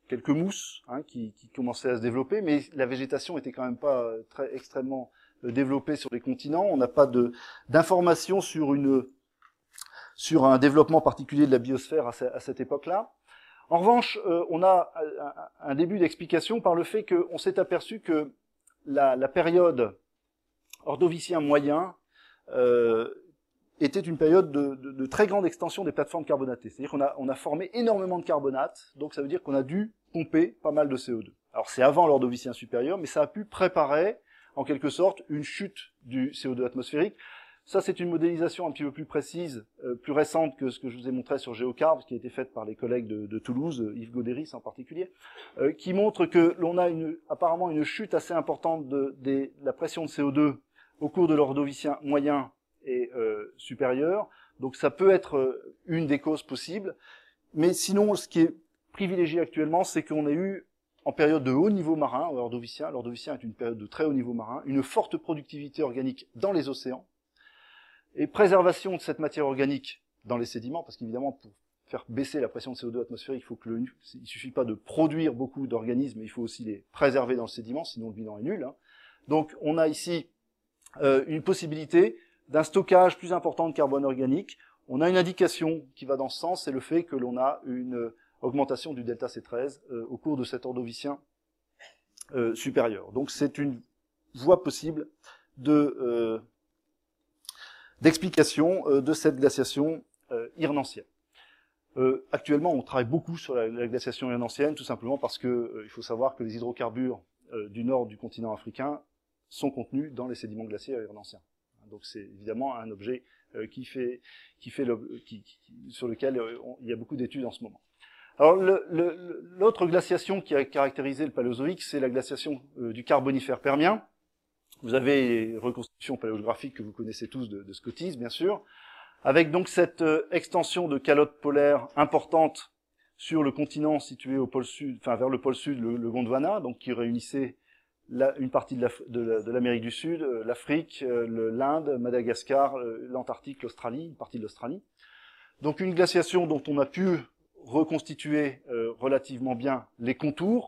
quelques mousses hein, qui, qui commençaient à se développer, mais la végétation était quand même pas très extrêmement développée sur les continents. On n'a pas de d'informations sur une sur un développement particulier de la biosphère à, ce, à cette époque-là. En revanche, euh, on a un, un début d'explication par le fait qu'on s'est aperçu que la, la période ordovicien moyen euh, était une période de, de, de très grande extension des plateformes carbonatées. C'est-à-dire qu'on a, on a formé énormément de carbonate, donc ça veut dire qu'on a dû pomper pas mal de C O deux. Alors c'est avant l'ordovicien supérieur, mais ça a pu préparer, en quelque sorte, une chute du C O deux atmosphérique. Ça, c'est une modélisation un petit peu plus précise, euh, plus récente que ce que je vous ai montré sur GeoCarb, qui a été faite par les collègues de, de Toulouse, Yves Godéris en particulier, euh, qui montre que l'on a une, apparemment une chute assez importante de, de, de la pression de C O deux au cours de l'ordovicien moyen et euh, supérieur. Donc ça peut être euh, une des causes possibles. Mais sinon, ce qui est privilégié actuellement, c'est qu'on a eu, en période de haut niveau marin, l'ordovicien, l'ordovicien est une période de très haut niveau marin, une forte productivité organique dans les océans, et préservation de cette matière organique dans les sédiments, parce qu'évidemment, pour faire baisser la pression de C O deux atmosphérique, il faut que le, il suffit pas de produire beaucoup d'organismes, il faut aussi les préserver dans le sédiment, sinon le bilan est nul. Hein. Donc, on a ici euh, une possibilité d'un stockage plus important de carbone organique. On a une indication qui va dans ce sens, c'est le fait que l'on a une augmentation du delta C treize euh, au cours de cet ordovicien euh, supérieur. Donc, c'est une voie possible de euh, d'explication euh, de cette glaciation euh, hirnantienne. Euh, actuellement, on travaille beaucoup sur la, la glaciation hirnantienne, tout simplement parce que euh, il faut savoir que les hydrocarbures euh, du nord du continent africain sont contenus dans les sédiments glaciaires hirnantiens. Donc c'est évidemment un objet euh, qui fait, qui fait le, qui, qui, sur lequel euh, on, il y a beaucoup d'études en ce moment. Alors le, le, l'autre glaciation qui a caractérisé le Paléozoïque, c'est la glaciation euh, du Carbonifère permien. Vous avez les reconstitutions paléographiques que vous connaissez tous de, de Scottis, bien sûr, avec donc cette euh, extension de calotte polaire importante sur le continent situé au pôle sud, enfin vers le pôle sud, le, le Gondwana, donc qui réunissait la, une partie de, la, de, la, de l'Amérique du Sud, euh, l'Afrique, euh, l'Inde, Madagascar, euh, l'Antarctique, l'Australie, une partie de l'Australie. Donc une glaciation dont on a pu reconstituer euh, relativement bien les contours.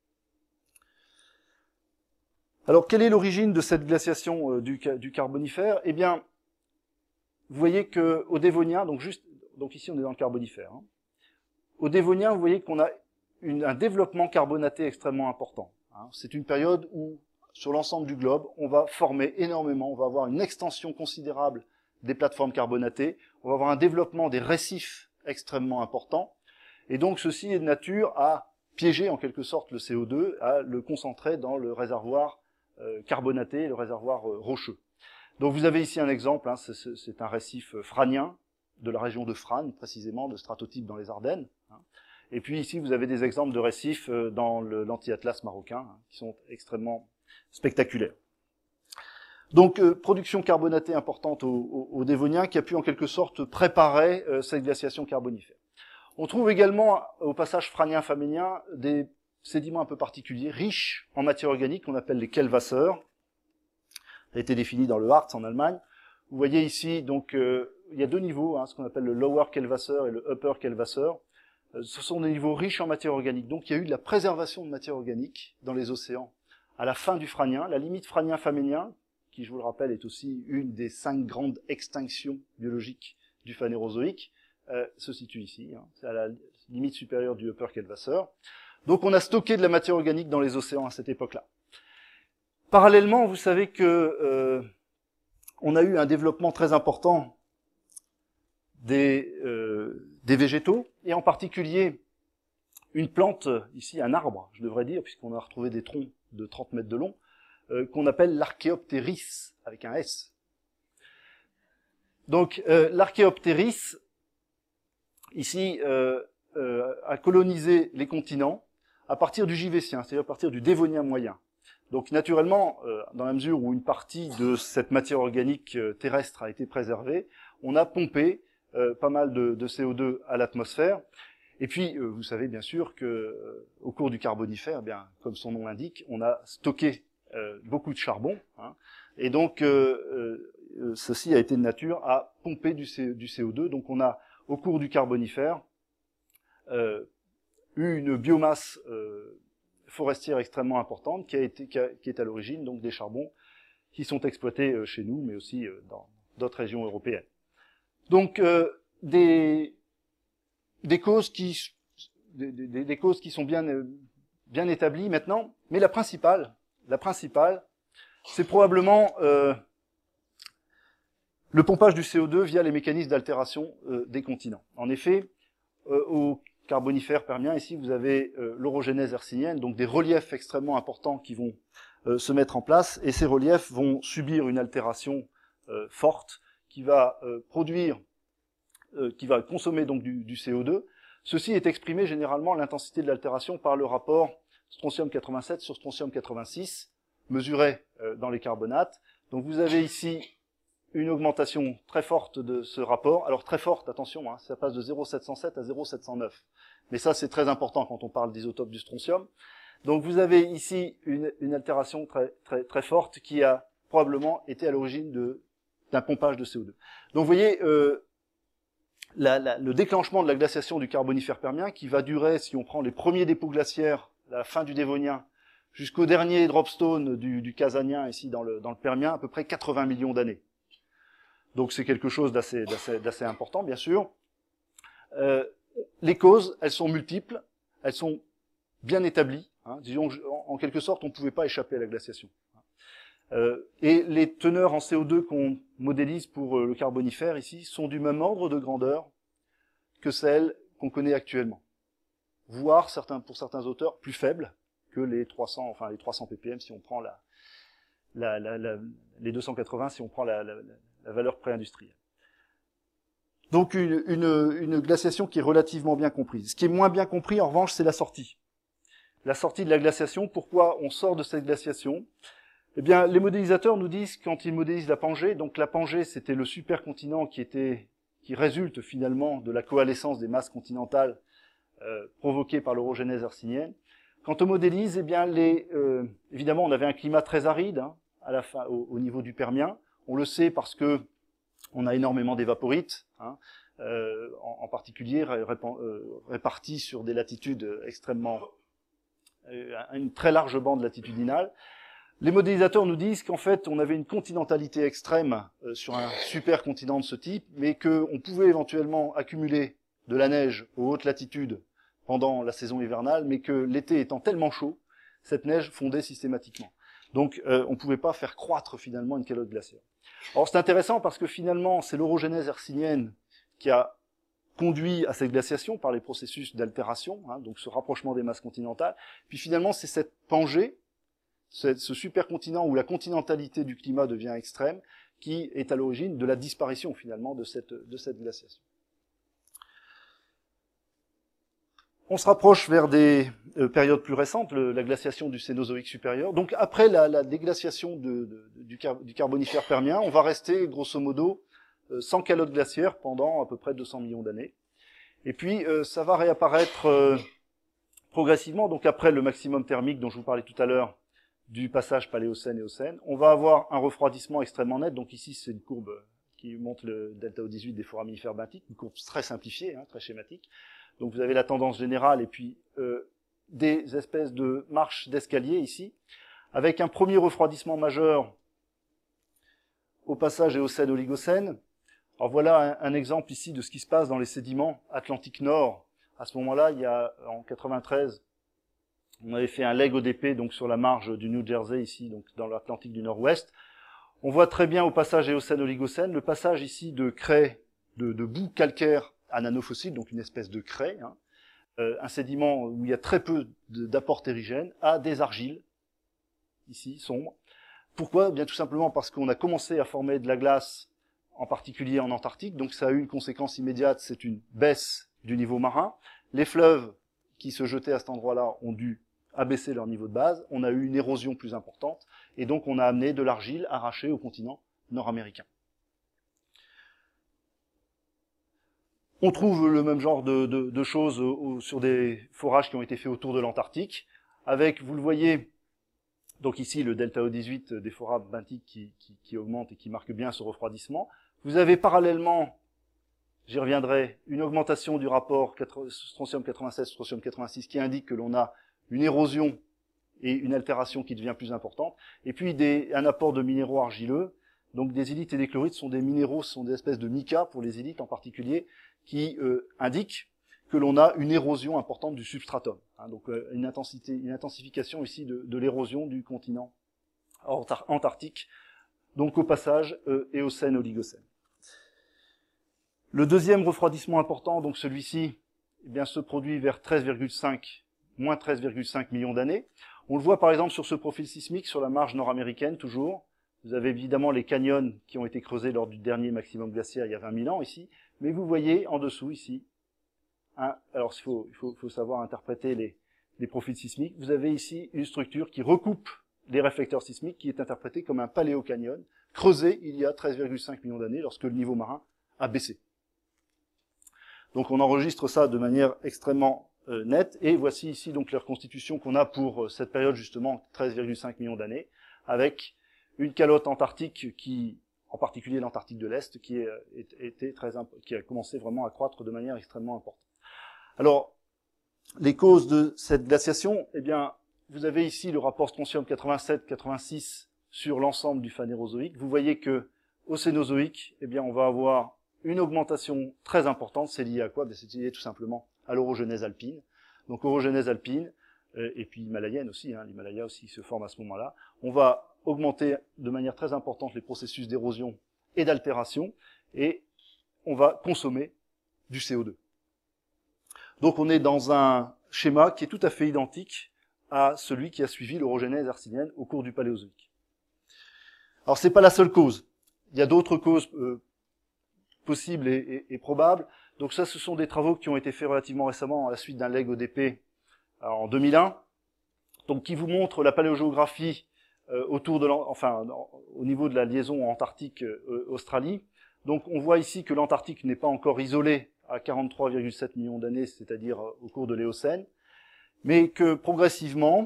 Alors, quelle est l'origine de cette glaciation euh, du, du Carbonifère? Eh bien, vous voyez que au Dévonien, donc juste, donc ici on est dans le Carbonifère. Hein, au Dévonien, vous voyez qu'on a une, un développement carbonaté extrêmement important. Hein. C'est une période où, sur l'ensemble du globe, on va former énormément, on va avoir une extension considérable des plateformes carbonatées, on va avoir un développement des récifs extrêmement important, et donc ceci est de nature à piéger en quelque sorte le C O deux, à le concentrer dans le réservoir Euh, carbonaté, le réservoir euh, rocheux. Donc vous avez ici un exemple, hein, c'est, c'est un récif franien, de la région de Frane, précisément, de stratotype dans les Ardennes. Hein. Et puis ici, vous avez des exemples de récifs euh, dans le, l'anti-atlas marocain, hein, qui sont extrêmement spectaculaires. Donc, euh, production carbonatée importante au, au, au Dévonien, qui a pu en quelque sorte préparer euh, cette glaciation carbonifère. On trouve également, au passage franien-faménien, des sédiments un peu particuliers, riches en matière organique, qu'on appelle les Quellwasser. Ça a été défini dans le Harz en Allemagne. Vous voyez ici, donc, euh, il y a deux niveaux, hein, ce qu'on appelle le Lower Quellwasser et le Upper Quellwasser. Euh, ce sont des niveaux riches en matière organique. Donc, il y a eu de la préservation de matière organique dans les océans à la fin du Franien. La limite Franien-Faménien, qui, je vous le rappelle, est aussi une des cinq grandes extinctions biologiques du Phanérozoïque, euh, se situe ici. Hein, c'est à la limite supérieure du Upper Quellwasser. Donc on a stocké de la matière organique dans les océans à cette époque-là. Parallèlement, vous savez que euh, on a eu un développement très important des, euh, des végétaux, et en particulier une plante, ici un arbre, je devrais dire, puisqu'on a retrouvé des troncs de trente mètres de long, euh, qu'on appelle l'Archéoptéris, avec un S. Donc euh, l'Archéoptéris, ici, euh, euh, a colonisé les continents à partir du Jivésien, c'est-à-dire à partir du Dévonien moyen. Donc naturellement, euh, dans la mesure où une partie de cette matière organique euh, terrestre a été préservée, on a pompé euh, pas mal de, de C O deux à l'atmosphère. Et puis, euh, vous savez bien sûr que euh, au cours du Carbonifère, eh bien, comme son nom l'indique, on a stocké euh, beaucoup de charbon, hein, et donc euh, euh, ceci a été de nature à pomper du, C, du C O deux. Donc on a, au cours du Carbonifère, euh, eu une biomasse euh, forestière extrêmement importante qui a été qui, a, qui est à l'origine donc des charbons qui sont exploités euh, chez nous, mais aussi euh, dans d'autres régions européennes. Donc euh, des des causes qui des, des, des causes qui sont bien euh, bien établies maintenant, mais la principale la principale c'est probablement euh, le pompage du C O deux via les mécanismes d'altération euh, des continents. En effet, euh, au Carbonifère permien, ici vous avez euh, l'orogénèse hercynienne, donc des reliefs extrêmement importants qui vont euh, se mettre en place, et ces reliefs vont subir une altération euh, forte qui va euh, produire, euh, qui va consommer donc du, du C O deux. Ceci est exprimé généralement l'intensité de l'altération par le rapport strontium quatre-vingt-sept sur strontium quatre-vingt-six, mesuré euh, dans les carbonates. Donc vous avez ici une augmentation très forte de ce rapport. Alors très forte, attention, hein, ça passe de zéro virgule sept cent sept à zéro virgule sept cent neuf. Mais ça, c'est très important quand on parle d'isotope du strontium. Donc vous avez ici une, une altération très, très, très forte qui a probablement été à l'origine de, d'un pompage de C O deux. Donc vous voyez, euh, la, la, le déclenchement de la glaciation du Carbonifère permien qui va durer, si on prend les premiers dépôts glaciaires, la fin du Dévonien, jusqu'au dernier dropstone du, du Casanien, ici dans le, dans le Permien, à peu près quatre-vingts millions d'années. Donc c'est quelque chose d'assez, d'assez, d'assez important, bien sûr. Euh, les causes, elles sont multiples, elles sont bien établies. Hein. Disons, en, en quelque sorte, on ne pouvait pas échapper à la glaciation. Euh, et les teneurs en C O deux qu'on modélise pour euh, le Carbonifère ici sont du même ordre de grandeur que celles qu'on connaît actuellement, voire certains, pour certains auteurs plus faibles que les trois cents, enfin les trois cents ppm si on prend la, la, la, la les deux cent quatre-vingts si on prend la, la, la valeur pré-industrielle. Donc une, une, une glaciation qui est relativement bien comprise. Ce qui est moins bien compris, en revanche, c'est la sortie. La sortie de la glaciation, pourquoi on sort de cette glaciation? Eh bien, les modélisateurs nous disent, quand ils modélisent la Pangée, donc la Pangée, c'était le supercontinent qui était, qui résulte finalement de la coalescence des masses continentales euh, provoquées par l'orogénèse hercynienne. Quand on modélise, eh bien, les, euh, évidemment, on avait un climat très aride hein, à la fin, au, au niveau du Permien. On le sait parce que on a énormément d'évaporites, hein, euh, en, en particulier répan, euh, répartis sur des latitudes extrêmement, euh, une très large bande latitudinale. Les modélisateurs nous disent qu'en fait, on avait une continentalité extrême euh, sur un supercontinent de ce type, mais qu'on pouvait éventuellement accumuler de la neige aux hautes latitudes pendant la saison hivernale, mais que l'été étant tellement chaud, cette neige fondait systématiquement. Donc, euh, on ne pouvait pas faire croître finalement une calotte glaciaire. Alors, c'est intéressant parce que finalement, c'est l'orogénèse hercynienne qui a conduit à cette glaciation par les processus d'altération, hein, donc ce rapprochement des masses continentales. Puis finalement, c'est cette Pangée, ce supercontinent où la continentalité du climat devient extrême, qui est à l'origine de la disparition finalement de cette, de cette glaciation. On se rapproche vers des euh, périodes plus récentes, le, la glaciation du Cénozoïque supérieur. Donc après la, la déglaciation de, de, du, car, du Carbonifère permien, on va rester grosso modo euh, sans calotte glaciaire pendant à peu près deux cents millions d'années. Et puis euh, ça va réapparaître euh, progressivement, donc après le maximum thermique dont je vous parlais tout à l'heure, du passage Paléocène et Ocène, on va avoir un refroidissement extrêmement net. Donc ici c'est une courbe qui montre le delta O dix-huit des foraminifères benthiques, une courbe très simplifiée, hein, très schématique. Donc vous avez la tendance générale et puis euh, des espèces de marches d'escalier ici, avec un premier refroidissement majeur au passage Éocène-Oligocène. Alors voilà un, un exemple ici de ce qui se passe dans les sédiments Atlantique Nord. À ce moment-là, il y a en quatre-vingt-treize, on avait fait un leg O D P donc sur la marge du New Jersey ici, donc dans l'Atlantique du Nord-Ouest. On voit très bien au passage Éocène-Oligocène le passage ici de craie, de, de boue calcaire à nanofossile, donc une espèce de craie, hein, euh, un sédiment où il y a très peu d'apport terrigène, à des argiles, ici, sombres. Pourquoi? Bien tout simplement parce qu'on a commencé à former de la glace, en particulier en Antarctique, donc ça a eu une conséquence immédiate, c'est une baisse du niveau marin. Les fleuves qui se jetaient à cet endroit-là ont dû abaisser leur niveau de base, on a eu une érosion plus importante, et donc on a amené de l'argile arrachée au continent nord-américain. On trouve le même genre de, de, de choses au, sur des forages qui ont été faits autour de l'Antarctique, avec, vous le voyez, donc ici le delta O dix-huit des forages benthiques qui, qui, qui augmente et qui marque bien ce refroidissement. Vous avez parallèlement j'y reviendrai, une augmentation du rapport strontium quatre-vingt-seize strontium quatre-vingt-six qui indique que l'on a une érosion et une altération qui devient plus importante, et puis des, un apport de minéraux argileux. Donc des ylites et des chlorites sont des minéraux, ce sont des espèces de mica pour les ylites en particulier, qui euh, indiquent que l'on a une érosion importante du substratum. Hein, donc euh, une intensité, une intensification ici de, de l'érosion du continent antarctique, donc au passage euh, Éocène, Oligocène. Le deuxième refroidissement important, donc celui-ci, eh bien, se produit vers treize virgule cinq, moins treize virgule cinq millions d'années. On le voit par exemple sur ce profil sismique, sur la marge nord-américaine toujours. Vous avez évidemment les canyons qui ont été creusés lors du dernier maximum glaciaire il y a vingt mille ans ici, mais vous voyez en dessous ici, hein, alors il faut, il faut, faut savoir interpréter les, les profils sismiques, vous avez ici une structure qui recoupe les réflecteurs sismiques qui est interprétée comme un paléocanyon, creusé il y a treize virgule cinq millions d'années lorsque le niveau marin a baissé. Donc on enregistre ça de manière extrêmement euh, nette, et voici ici donc la reconstitution qu'on a pour euh, cette période justement treize virgule cinq millions d'années, avec une calotte antarctique qui, en particulier l'Antarctique de l'Est, qui est, était très, qui a commencé vraiment à croître de manière extrêmement importante. Alors, les causes de cette glaciation, eh bien, vous avez ici le rapport strontium quatre-vingt-sept quatre-vingt-six sur l'ensemble du Phanérozoïque. Vous voyez que au Cénozoïque, eh bien, on va avoir une augmentation très importante. C'est lié à quoi? C'est lié tout simplement à l'orogenèse alpine. Donc, orogenèse alpine, euh, et puis himalayenne aussi, hein, l'Himalaya aussi se forme à ce moment-là. On va augmenter de manière très importante les processus d'érosion et d'altération, et on va consommer du C O deux. Donc on est dans un schéma qui est tout à fait identique à celui qui a suivi l'orogenèse hercynienne au cours du Paléozoïque. Alors c'est pas la seule cause. Il y a d'autres causes euh, possibles et, et, et probables. Donc ça, ce sont des travaux qui ont été faits relativement récemment à la suite d'un leg O D P en deux mille un, donc qui vous montrent la paléogéographie euh, autour de, enfin, au niveau de la liaison Antarctique-Australie. Euh, donc on voit ici que l'Antarctique n'est pas encore isolé à quarante-trois virgule sept millions d'années, c'est-à-dire au cours de l'Éocène, mais que progressivement,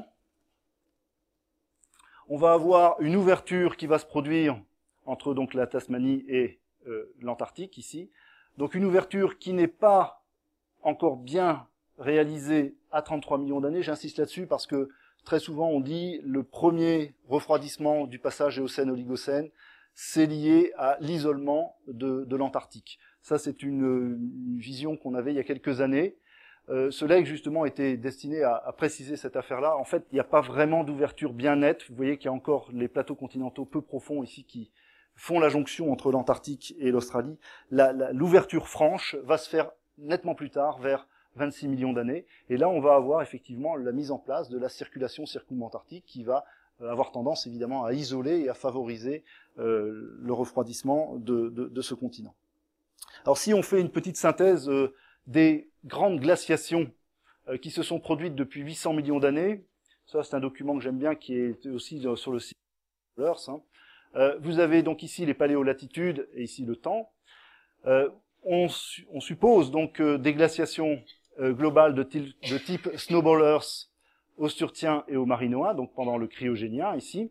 on va avoir une ouverture qui va se produire entre donc la Tasmanie et euh, l'Antarctique ici. Donc une ouverture qui n'est pas encore bien réalisée à trente-trois millions d'années. J'insiste là-dessus parce que très souvent on dit le premier refroidissement du passage Éocène-Oligocène, c'est lié à l'isolement de, de l'Antarctique. Ça, c'est une, une vision qu'on avait il y a quelques années. Euh, ce leg, justement, était destiné à, à préciser cette affaire-là. En fait, il n'y a pas vraiment d'ouverture bien nette. Vous voyez qu'il y a encore les plateaux continentaux peu profonds ici qui font la jonction entre l'Antarctique et l'Australie. La, la, l'ouverture franche va se faire nettement plus tard, vers vingt-six millions d'années. Et là, on va avoir effectivement la mise en place de la circulation circumantarctique qui va avoir tendance, évidemment, à isoler et à favoriser euh, le refroidissement de, de, de ce continent. Alors si on fait une petite synthèse euh, des grandes glaciations euh, qui se sont produites depuis huit cents millions d'années, ça c'est un document que j'aime bien qui est aussi euh, sur le site de Earth, hein. euh, vous avez donc ici les paléolatitudes et ici le temps. Euh, on, su on suppose donc euh, des glaciations euh, globales de, de type Snowball Earth, Hausturtien et Haut-Marinois, donc pendant le Cryogénien ici,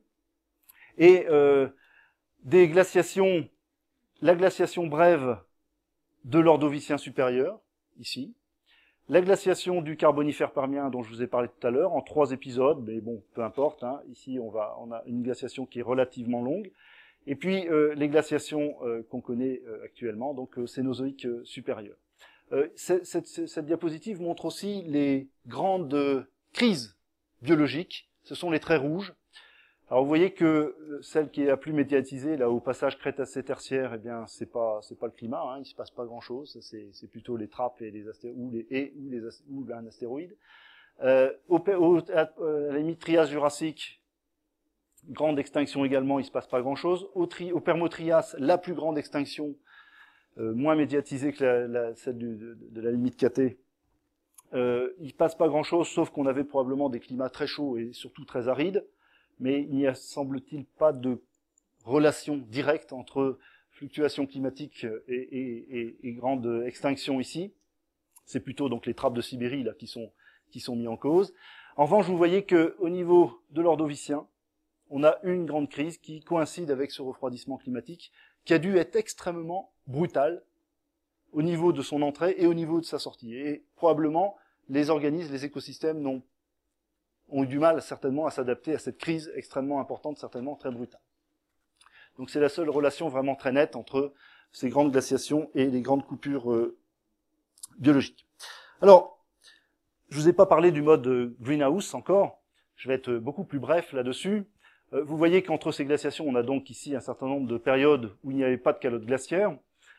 et euh, des glaciations, la glaciation brève de l'Ordovicien supérieur, ici, la glaciation du Carbonifère permien dont je vous ai parlé tout à l'heure, en trois épisodes, mais bon, peu importe, hein, ici on, va, on a une glaciation qui est relativement longue, et puis euh, les glaciations euh, qu'on connaît euh, actuellement, donc euh, Cénozoïque euh, supérieur. Euh, cette, cette, cette diapositive montre aussi les grandes euh, crises biologiques, ce sont les traits rouges. Alors vous voyez que celle qui est la plus médiatisée, là au passage Crétacé-Tertiaire, eh bien c'est pas c'est pas le climat, hein, il se passe pas grand-chose, c'est c'est plutôt les trappes et les astéroïdes ou les et ou les ou un astéroïde. Euh, au, au, à, à la limite Trias-Jurassique, grande extinction également, il se passe pas grand-chose. Au, tri, au Permo-Trias, la plus grande extinction, euh, moins médiatisée que la, la, celle du, de, de la limite K T. Euh, il se passe pas grand-chose, sauf qu'on avait probablement des climats très chauds et surtout très arides. Mais il n'y a, semble-t-il, pas de relation directe entre fluctuations climatiques et, et, et, et grande extinction ici. C'est plutôt donc les trappes de Sibérie là qui sont qui sont mis en cause. En revanche, vous voyez que au niveau de l'Ordovicien, on a une grande crise qui coïncide avec ce refroidissement climatique, qui a dû être extrêmement brutal au niveau de son entrée et au niveau de sa sortie. Et probablement, les organismes, les écosystèmes n'ont, ont eu du mal certainement à s'adapter à cette crise extrêmement importante, certainement très brutale. Donc c'est la seule relation vraiment très nette entre ces grandes glaciations et les grandes coupures euh, biologiques. Alors, je vous ai pas parlé du mode greenhouse encore, je vais être beaucoup plus bref là-dessus. Euh, vous voyez qu'entre ces glaciations, on a donc ici un certain nombre de périodes où il n'y avait pas de calotte glaciaire.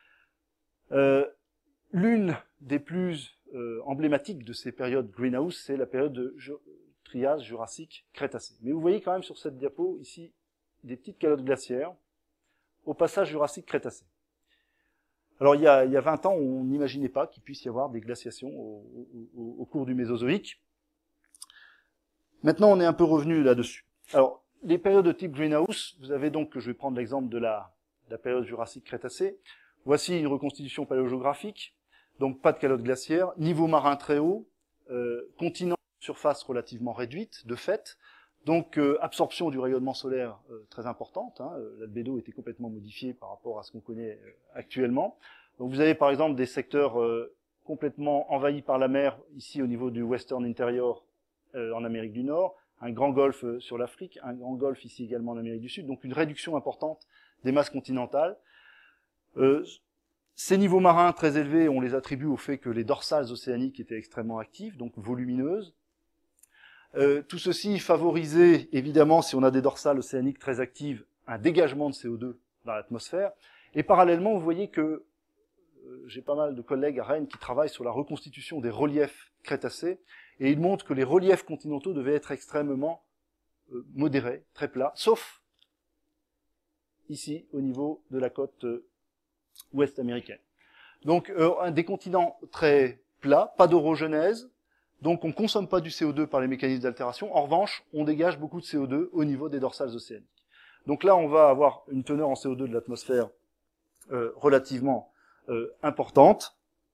Euh, L'une des plus euh, emblématiques de ces périodes greenhouse, c'est la période de Trias, Jurassique, Crétacé. Mais vous voyez quand même sur cette diapo, ici, des petites calottes glaciaires au passage Jurassique-Crétacé. Alors il y, a, il y a vingt ans, on n'imaginait pas qu'il puisse y avoir des glaciations au, au, au cours du Mésozoïque. Maintenant, on est un peu revenu là-dessus. Alors, les périodes de type greenhouse, vous avez donc, je vais prendre l'exemple de la, de la période Jurassique-Crétacé. Voici une reconstitution paléogéographique, donc pas de calotte glaciaire, niveau marin très haut, euh, continent, surface relativement réduite, de fait, donc euh, absorption du rayonnement solaire euh, très importante, hein, l'albédo était complètement modifié par rapport à ce qu'on connaît euh, actuellement. Donc vous avez par exemple des secteurs euh, complètement envahis par la mer, ici au niveau du Western Interior euh, en Amérique du Nord, un grand golfe euh, sur l'Afrique, un grand golfe ici également en Amérique du Sud, donc une réduction importante des masses continentales. Euh, ces niveaux marins très élevés, on les attribue au fait que les dorsales océaniques étaient extrêmement actives, donc volumineuses. Euh, tout ceci favorisait, évidemment, si on a des dorsales océaniques très actives, un dégagement de C O deux dans l'atmosphère. Et parallèlement, vous voyez que euh, j'ai pas mal de collègues à Rennes qui travaillent sur la reconstitution des reliefs crétacés, et ils montrent que les reliefs continentaux devaient être extrêmement euh, modérés, très plats, sauf ici, au niveau de la côte euh, ouest américaine. Donc, euh, des continents très plats, pas d'orogenèse, donc on ne consomme pas du C O deux par les mécanismes d'altération. En revanche, on dégage beaucoup de C O deux au niveau des dorsales océaniques. Donc là, on va avoir une teneur en C O deux de l'atmosphère euh, relativement euh, importante.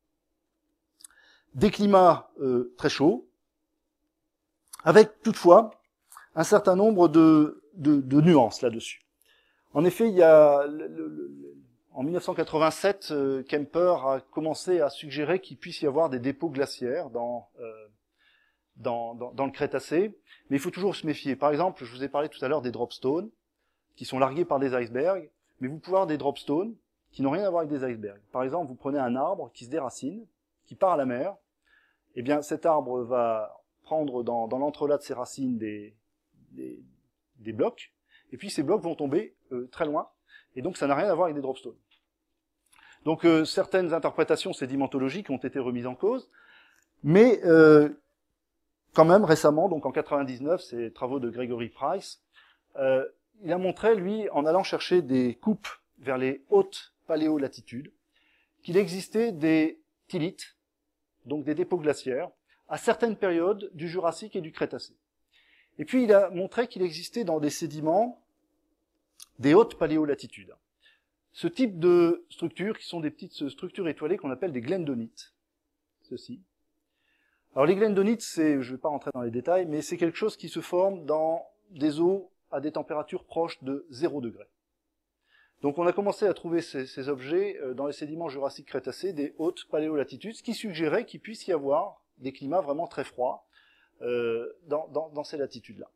Des climats euh, très chauds, avec toutefois un certain nombre de, de, de nuances là-dessus. En effet, il y a le, le, le, en mille neuf cent quatre-vingt-sept, euh, Kemper a commencé à suggérer qu'il puisse y avoir des dépôts glaciaires dans, euh, dans, dans, dans le Crétacé, mais il faut toujours se méfier. Par exemple, je vous ai parlé tout à l'heure des dropstones, qui sont largués par des icebergs, mais vous pouvez avoir des dropstones qui n'ont rien à voir avec des icebergs. Par exemple, vous prenez un arbre qui se déracine, qui part à la mer, eh bien cet arbre va prendre dans, dans l'entrelac de ses racines des, des, des blocs, et puis ces blocs vont tomber euh, très loin, et donc ça n'a rien à voir avec des dropstones. Donc euh, certaines interprétations sédimentologiques ont été remises en cause, mais euh, quand même récemment, donc en quatre-vingt-dix-neuf, c'est les travaux de Gregory Price, euh, il a montré, lui, en allant chercher des coupes vers les hautes paléolatitudes, qu'il existait des thylites, donc des dépôts glaciaires, à certaines périodes du Jurassique et du Crétacé. Et puis il a montré qu'il existait dans des sédiments des hautes paléolatitudes. Ce type de structures, qui sont des petites structures étoilées qu'on appelle des glendonites, ceci. Alors les glendonites, c'est, je ne vais pas rentrer dans les détails, mais c'est quelque chose qui se forme dans des eaux à des températures proches de zéro degré. Donc on a commencé à trouver ces, ces objets dans les sédiments jurassiques crétacés des hautes paléolatitudes, ce qui suggérait qu'il puisse y avoir des climats vraiment très froids euh, dans, dans, dans ces latitudes-là.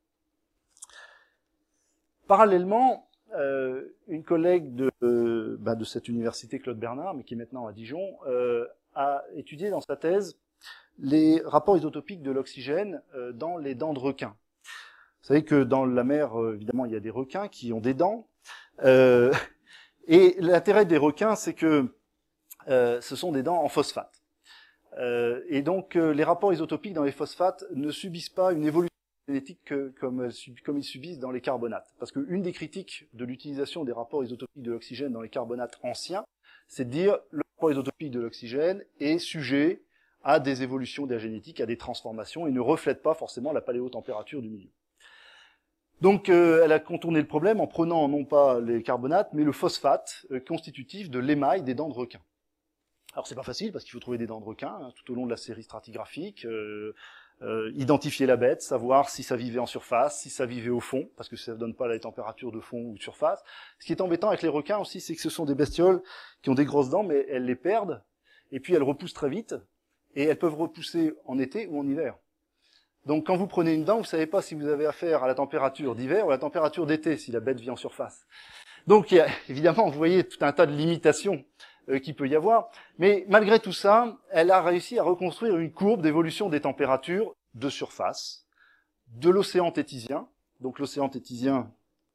Parallèlement, euh, une collègue de, euh, bah de cette université, Claude Bernard, mais qui est maintenant à Dijon, euh, a étudié dans sa thèse les rapports isotopiques de l'oxygène euh, dans les dents de requins. Vous savez que dans la mer, euh, évidemment, il y a des requins qui ont des dents. Euh, et l'intérêt des requins, c'est que euh, ce sont des dents en phosphate. Euh, et donc, euh, les rapports isotopiques dans les phosphates ne subissent pas une évolution génétique que, comme, comme ils subissent dans les carbonates. Parce qu'une des critiques de l'utilisation des rapports isotopiques de l'oxygène dans les carbonates anciens, c'est de dire le rapport isotopique de l'oxygène est sujet à des évolutions de la génétique, à des transformations, et ne reflète pas forcément la paléotempérature du milieu. Donc euh, elle a contourné le problème en prenant non pas les carbonates, mais le phosphate euh, constitutif de l'émail des dents de requin. Alors c'est pas facile parce qu'il faut trouver des dents de requin hein, tout au long de la série stratigraphique, euh, euh, identifier la bête, savoir si ça vivait en surface, si ça vivait au fond, parce que ça ne donne pas la température de fond ou de surface. Ce qui est embêtant avec les requins aussi, c'est que ce sont des bestioles qui ont des grosses dents, mais elles les perdent. et puis elles repoussent très vite, et elles peuvent repousser en été ou en hiver. Donc quand vous prenez une dent, vous ne savez pas si vous avez affaire à la température d'hiver ou à la température d'été, si la bête vit en surface. Donc il y a, évidemment, vous voyez tout un tas de limitations euh, qu'il peut y avoir, mais malgré tout ça, elle a réussi à reconstruire une courbe d'évolution des températures de surface, de l'océan téthysien. Donc l'océan téthysien,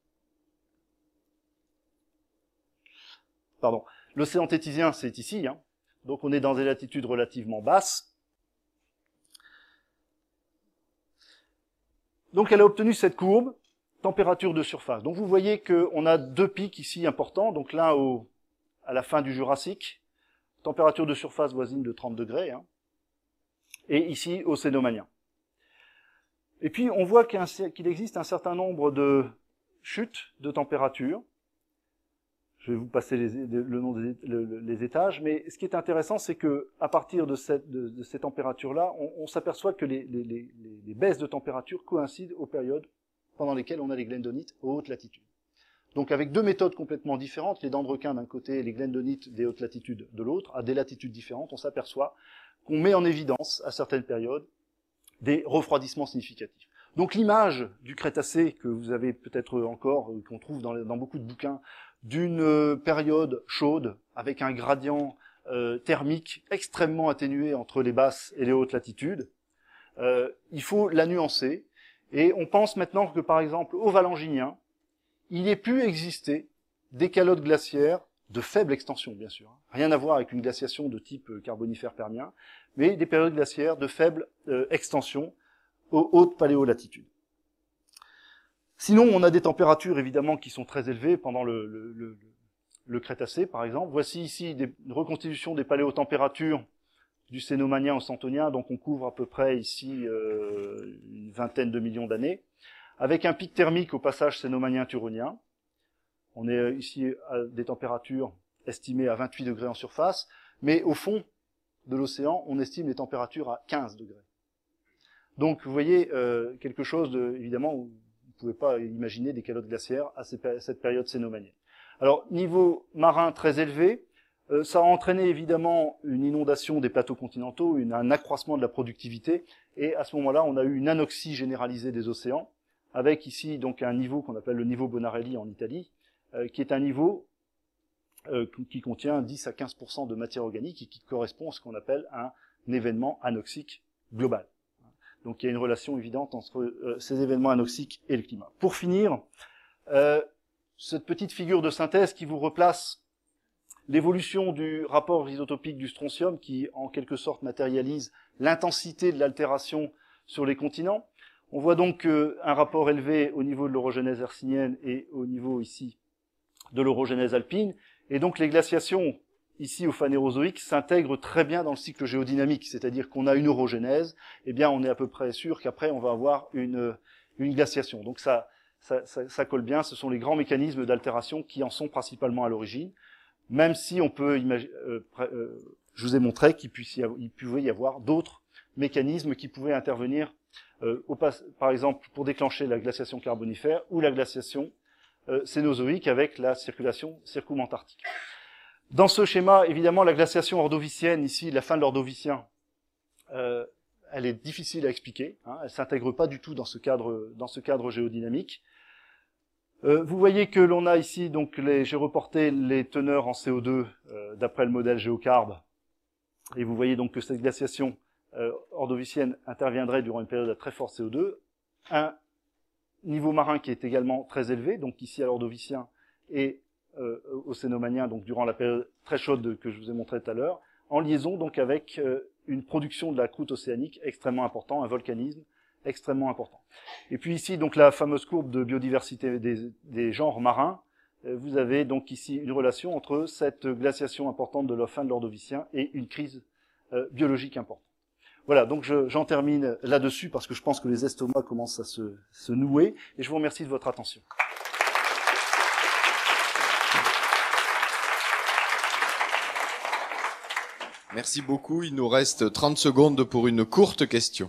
pardon, l'océan téthysien c'est ici, hein. Donc on est dans des latitudes relativement basses. Donc elle a obtenu cette courbe, température de surface. Donc vous voyez qu'on a deux pics ici importants, donc l'un au, à la fin du Jurassique, température de surface voisine de trente degrés, hein, et ici au Cénomanien. Et puis on voit qu'il existe un certain nombre de chutes de température. Je vais vous passer les, le nom des le, les étages, mais ce qui est intéressant, c'est que à partir de, cette, de, de ces températures-là, on, on s'aperçoit que les, les, les, les baisses de température coïncident aux périodes pendant lesquelles on a les glendonites aux hautes latitudes. Donc avec deux méthodes complètement différentes, les dents de requin d'un côté et les glendonites des hautes latitudes de l'autre, à des latitudes différentes, on s'aperçoit qu'on met en évidence, à certaines périodes, des refroidissements significatifs. Donc l'image du Crétacé, que vous avez peut-être encore, qu'on trouve dans, dans beaucoup de bouquins, d'une période chaude, avec un gradient euh, thermique extrêmement atténué entre les basses et les hautes latitudes, euh, il faut la nuancer, et on pense maintenant que, par exemple, au Valanginien, il ait pu exister des calottes glaciaires de faible extension, bien sûr, rien à voir avec une glaciation de type carbonifère permien, mais des périodes glaciaires de faible euh, extension aux hautes paléolatitudes. Sinon, on a des températures, évidemment, qui sont très élevées pendant le, le, le, le Crétacé, par exemple. Voici ici des, une reconstitution des paléotempératures du Cénomanien au Centonien, donc on couvre à peu près ici euh, une vingtaine de millions d'années, avec un pic thermique au passage Cénomanien-Turonien. On est ici à des températures estimées à vingt-huit degrés en surface, mais au fond de l'océan, on estime les températures à quinze degrés. Donc vous voyez euh, quelque chose de, évidemment, où vous ne pouvez pas imaginer des calottes glaciaires à cette période cénomanienne. Alors, niveau marin très élevé, euh, ça a entraîné évidemment une inondation des plateaux continentaux, une, un accroissement de la productivité, et à ce moment-là, on a eu une anoxie généralisée des océans, avec ici donc un niveau qu'on appelle le niveau Bonarelli en Italie, euh, qui est un niveau euh, qui contient dix à quinze pour cent de matière organique et qui correspond à ce qu'on appelle un, un événement anoxique global. Donc il y a une relation évidente entre euh, ces événements anoxiques et le climat. Pour finir, euh, cette petite figure de synthèse qui vous replace l'évolution du rapport isotopique du strontium, qui en quelque sorte matérialise l'intensité de l'altération sur les continents. On voit donc euh, un rapport élevé au niveau de l'orogenèse hercynienne et au niveau ici de l'orogenèse alpine, et donc les glaciations ici au phanérozoïque s'intègrent très bien dans le cycle géodynamique, c'est-à-dire qu'on a une orogenèse, eh bien on est à peu près sûr qu'après on va avoir une, une glaciation. Donc ça, ça, ça, ça colle bien, ce sont les grands mécanismes d'altération qui en sont principalement à l'origine, même si on peut imaginer, euh, euh, je vous ai montré qu'il pouvait y avoir d'autres mécanismes qui pouvaient intervenir, euh, au pas, par exemple pour déclencher la glaciation carbonifère ou la glaciation euh, cénozoïque avec la circulation circumantarctique. Dans ce schéma, évidemment, la glaciation ordovicienne, ici, la fin de l'ordovicien, euh, elle est difficile à expliquer, hein, elle s'intègre pas du tout dans ce cadre, dans ce cadre géodynamique. Euh, vous voyez que l'on a ici, donc, les, j'ai reporté les teneurs en C O deux euh, d'après le modèle Géocarbe, et vous voyez donc que cette glaciation euh, ordovicienne interviendrait durant une période à très fort C O deux, un niveau marin qui est également très élevé, donc ici à l'ordovicien et Euh, au Cénomanien, donc durant la période très chaude que je vous ai montré tout à l'heure, en liaison donc avec euh, une production de la croûte océanique extrêmement important, un volcanisme extrêmement important. Et puis ici, donc la fameuse courbe de biodiversité des, des genres marins, euh, vous avez donc ici une relation entre cette glaciation importante de la fin de l'ordovicien et une crise euh, biologique importante. Voilà, donc je, j'en termine là-dessus parce que je pense que les estomacs commencent à se, se nouer, et je vous remercie de votre attention. Merci beaucoup. Il nous reste trente secondes pour une courte question.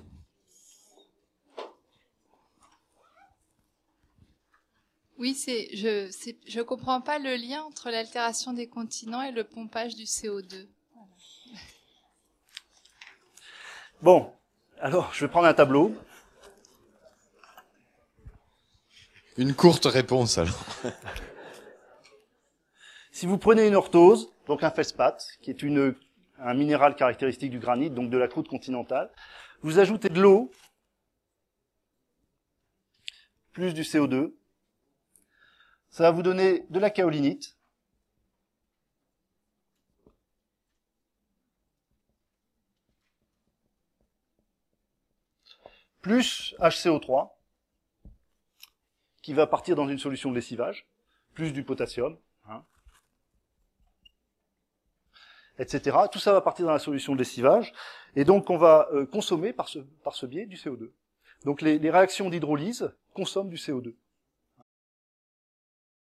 Oui, c'est, je c'est, je comprends pas le lien entre l'altération des continents et le pompage du C O deux. Voilà. Bon, alors je vais prendre un tableau. Une courte réponse alors. Si vous prenez une orthose, donc un feldspath, qui est une, un minéral caractéristique du granit, donc de la croûte continentale, vous ajoutez de l'eau, plus du C O deux, ça va vous donner de la kaolinite, plus H C O trois, qui va partir dans une solution de lessivage, plus du potassium, hein, et cetera. Tout ça va partir dans la solution de lessivage, et donc on va euh, consommer par ce, par ce biais du C O deux. Donc les, les réactions d'hydrolyse consomment du C O deux.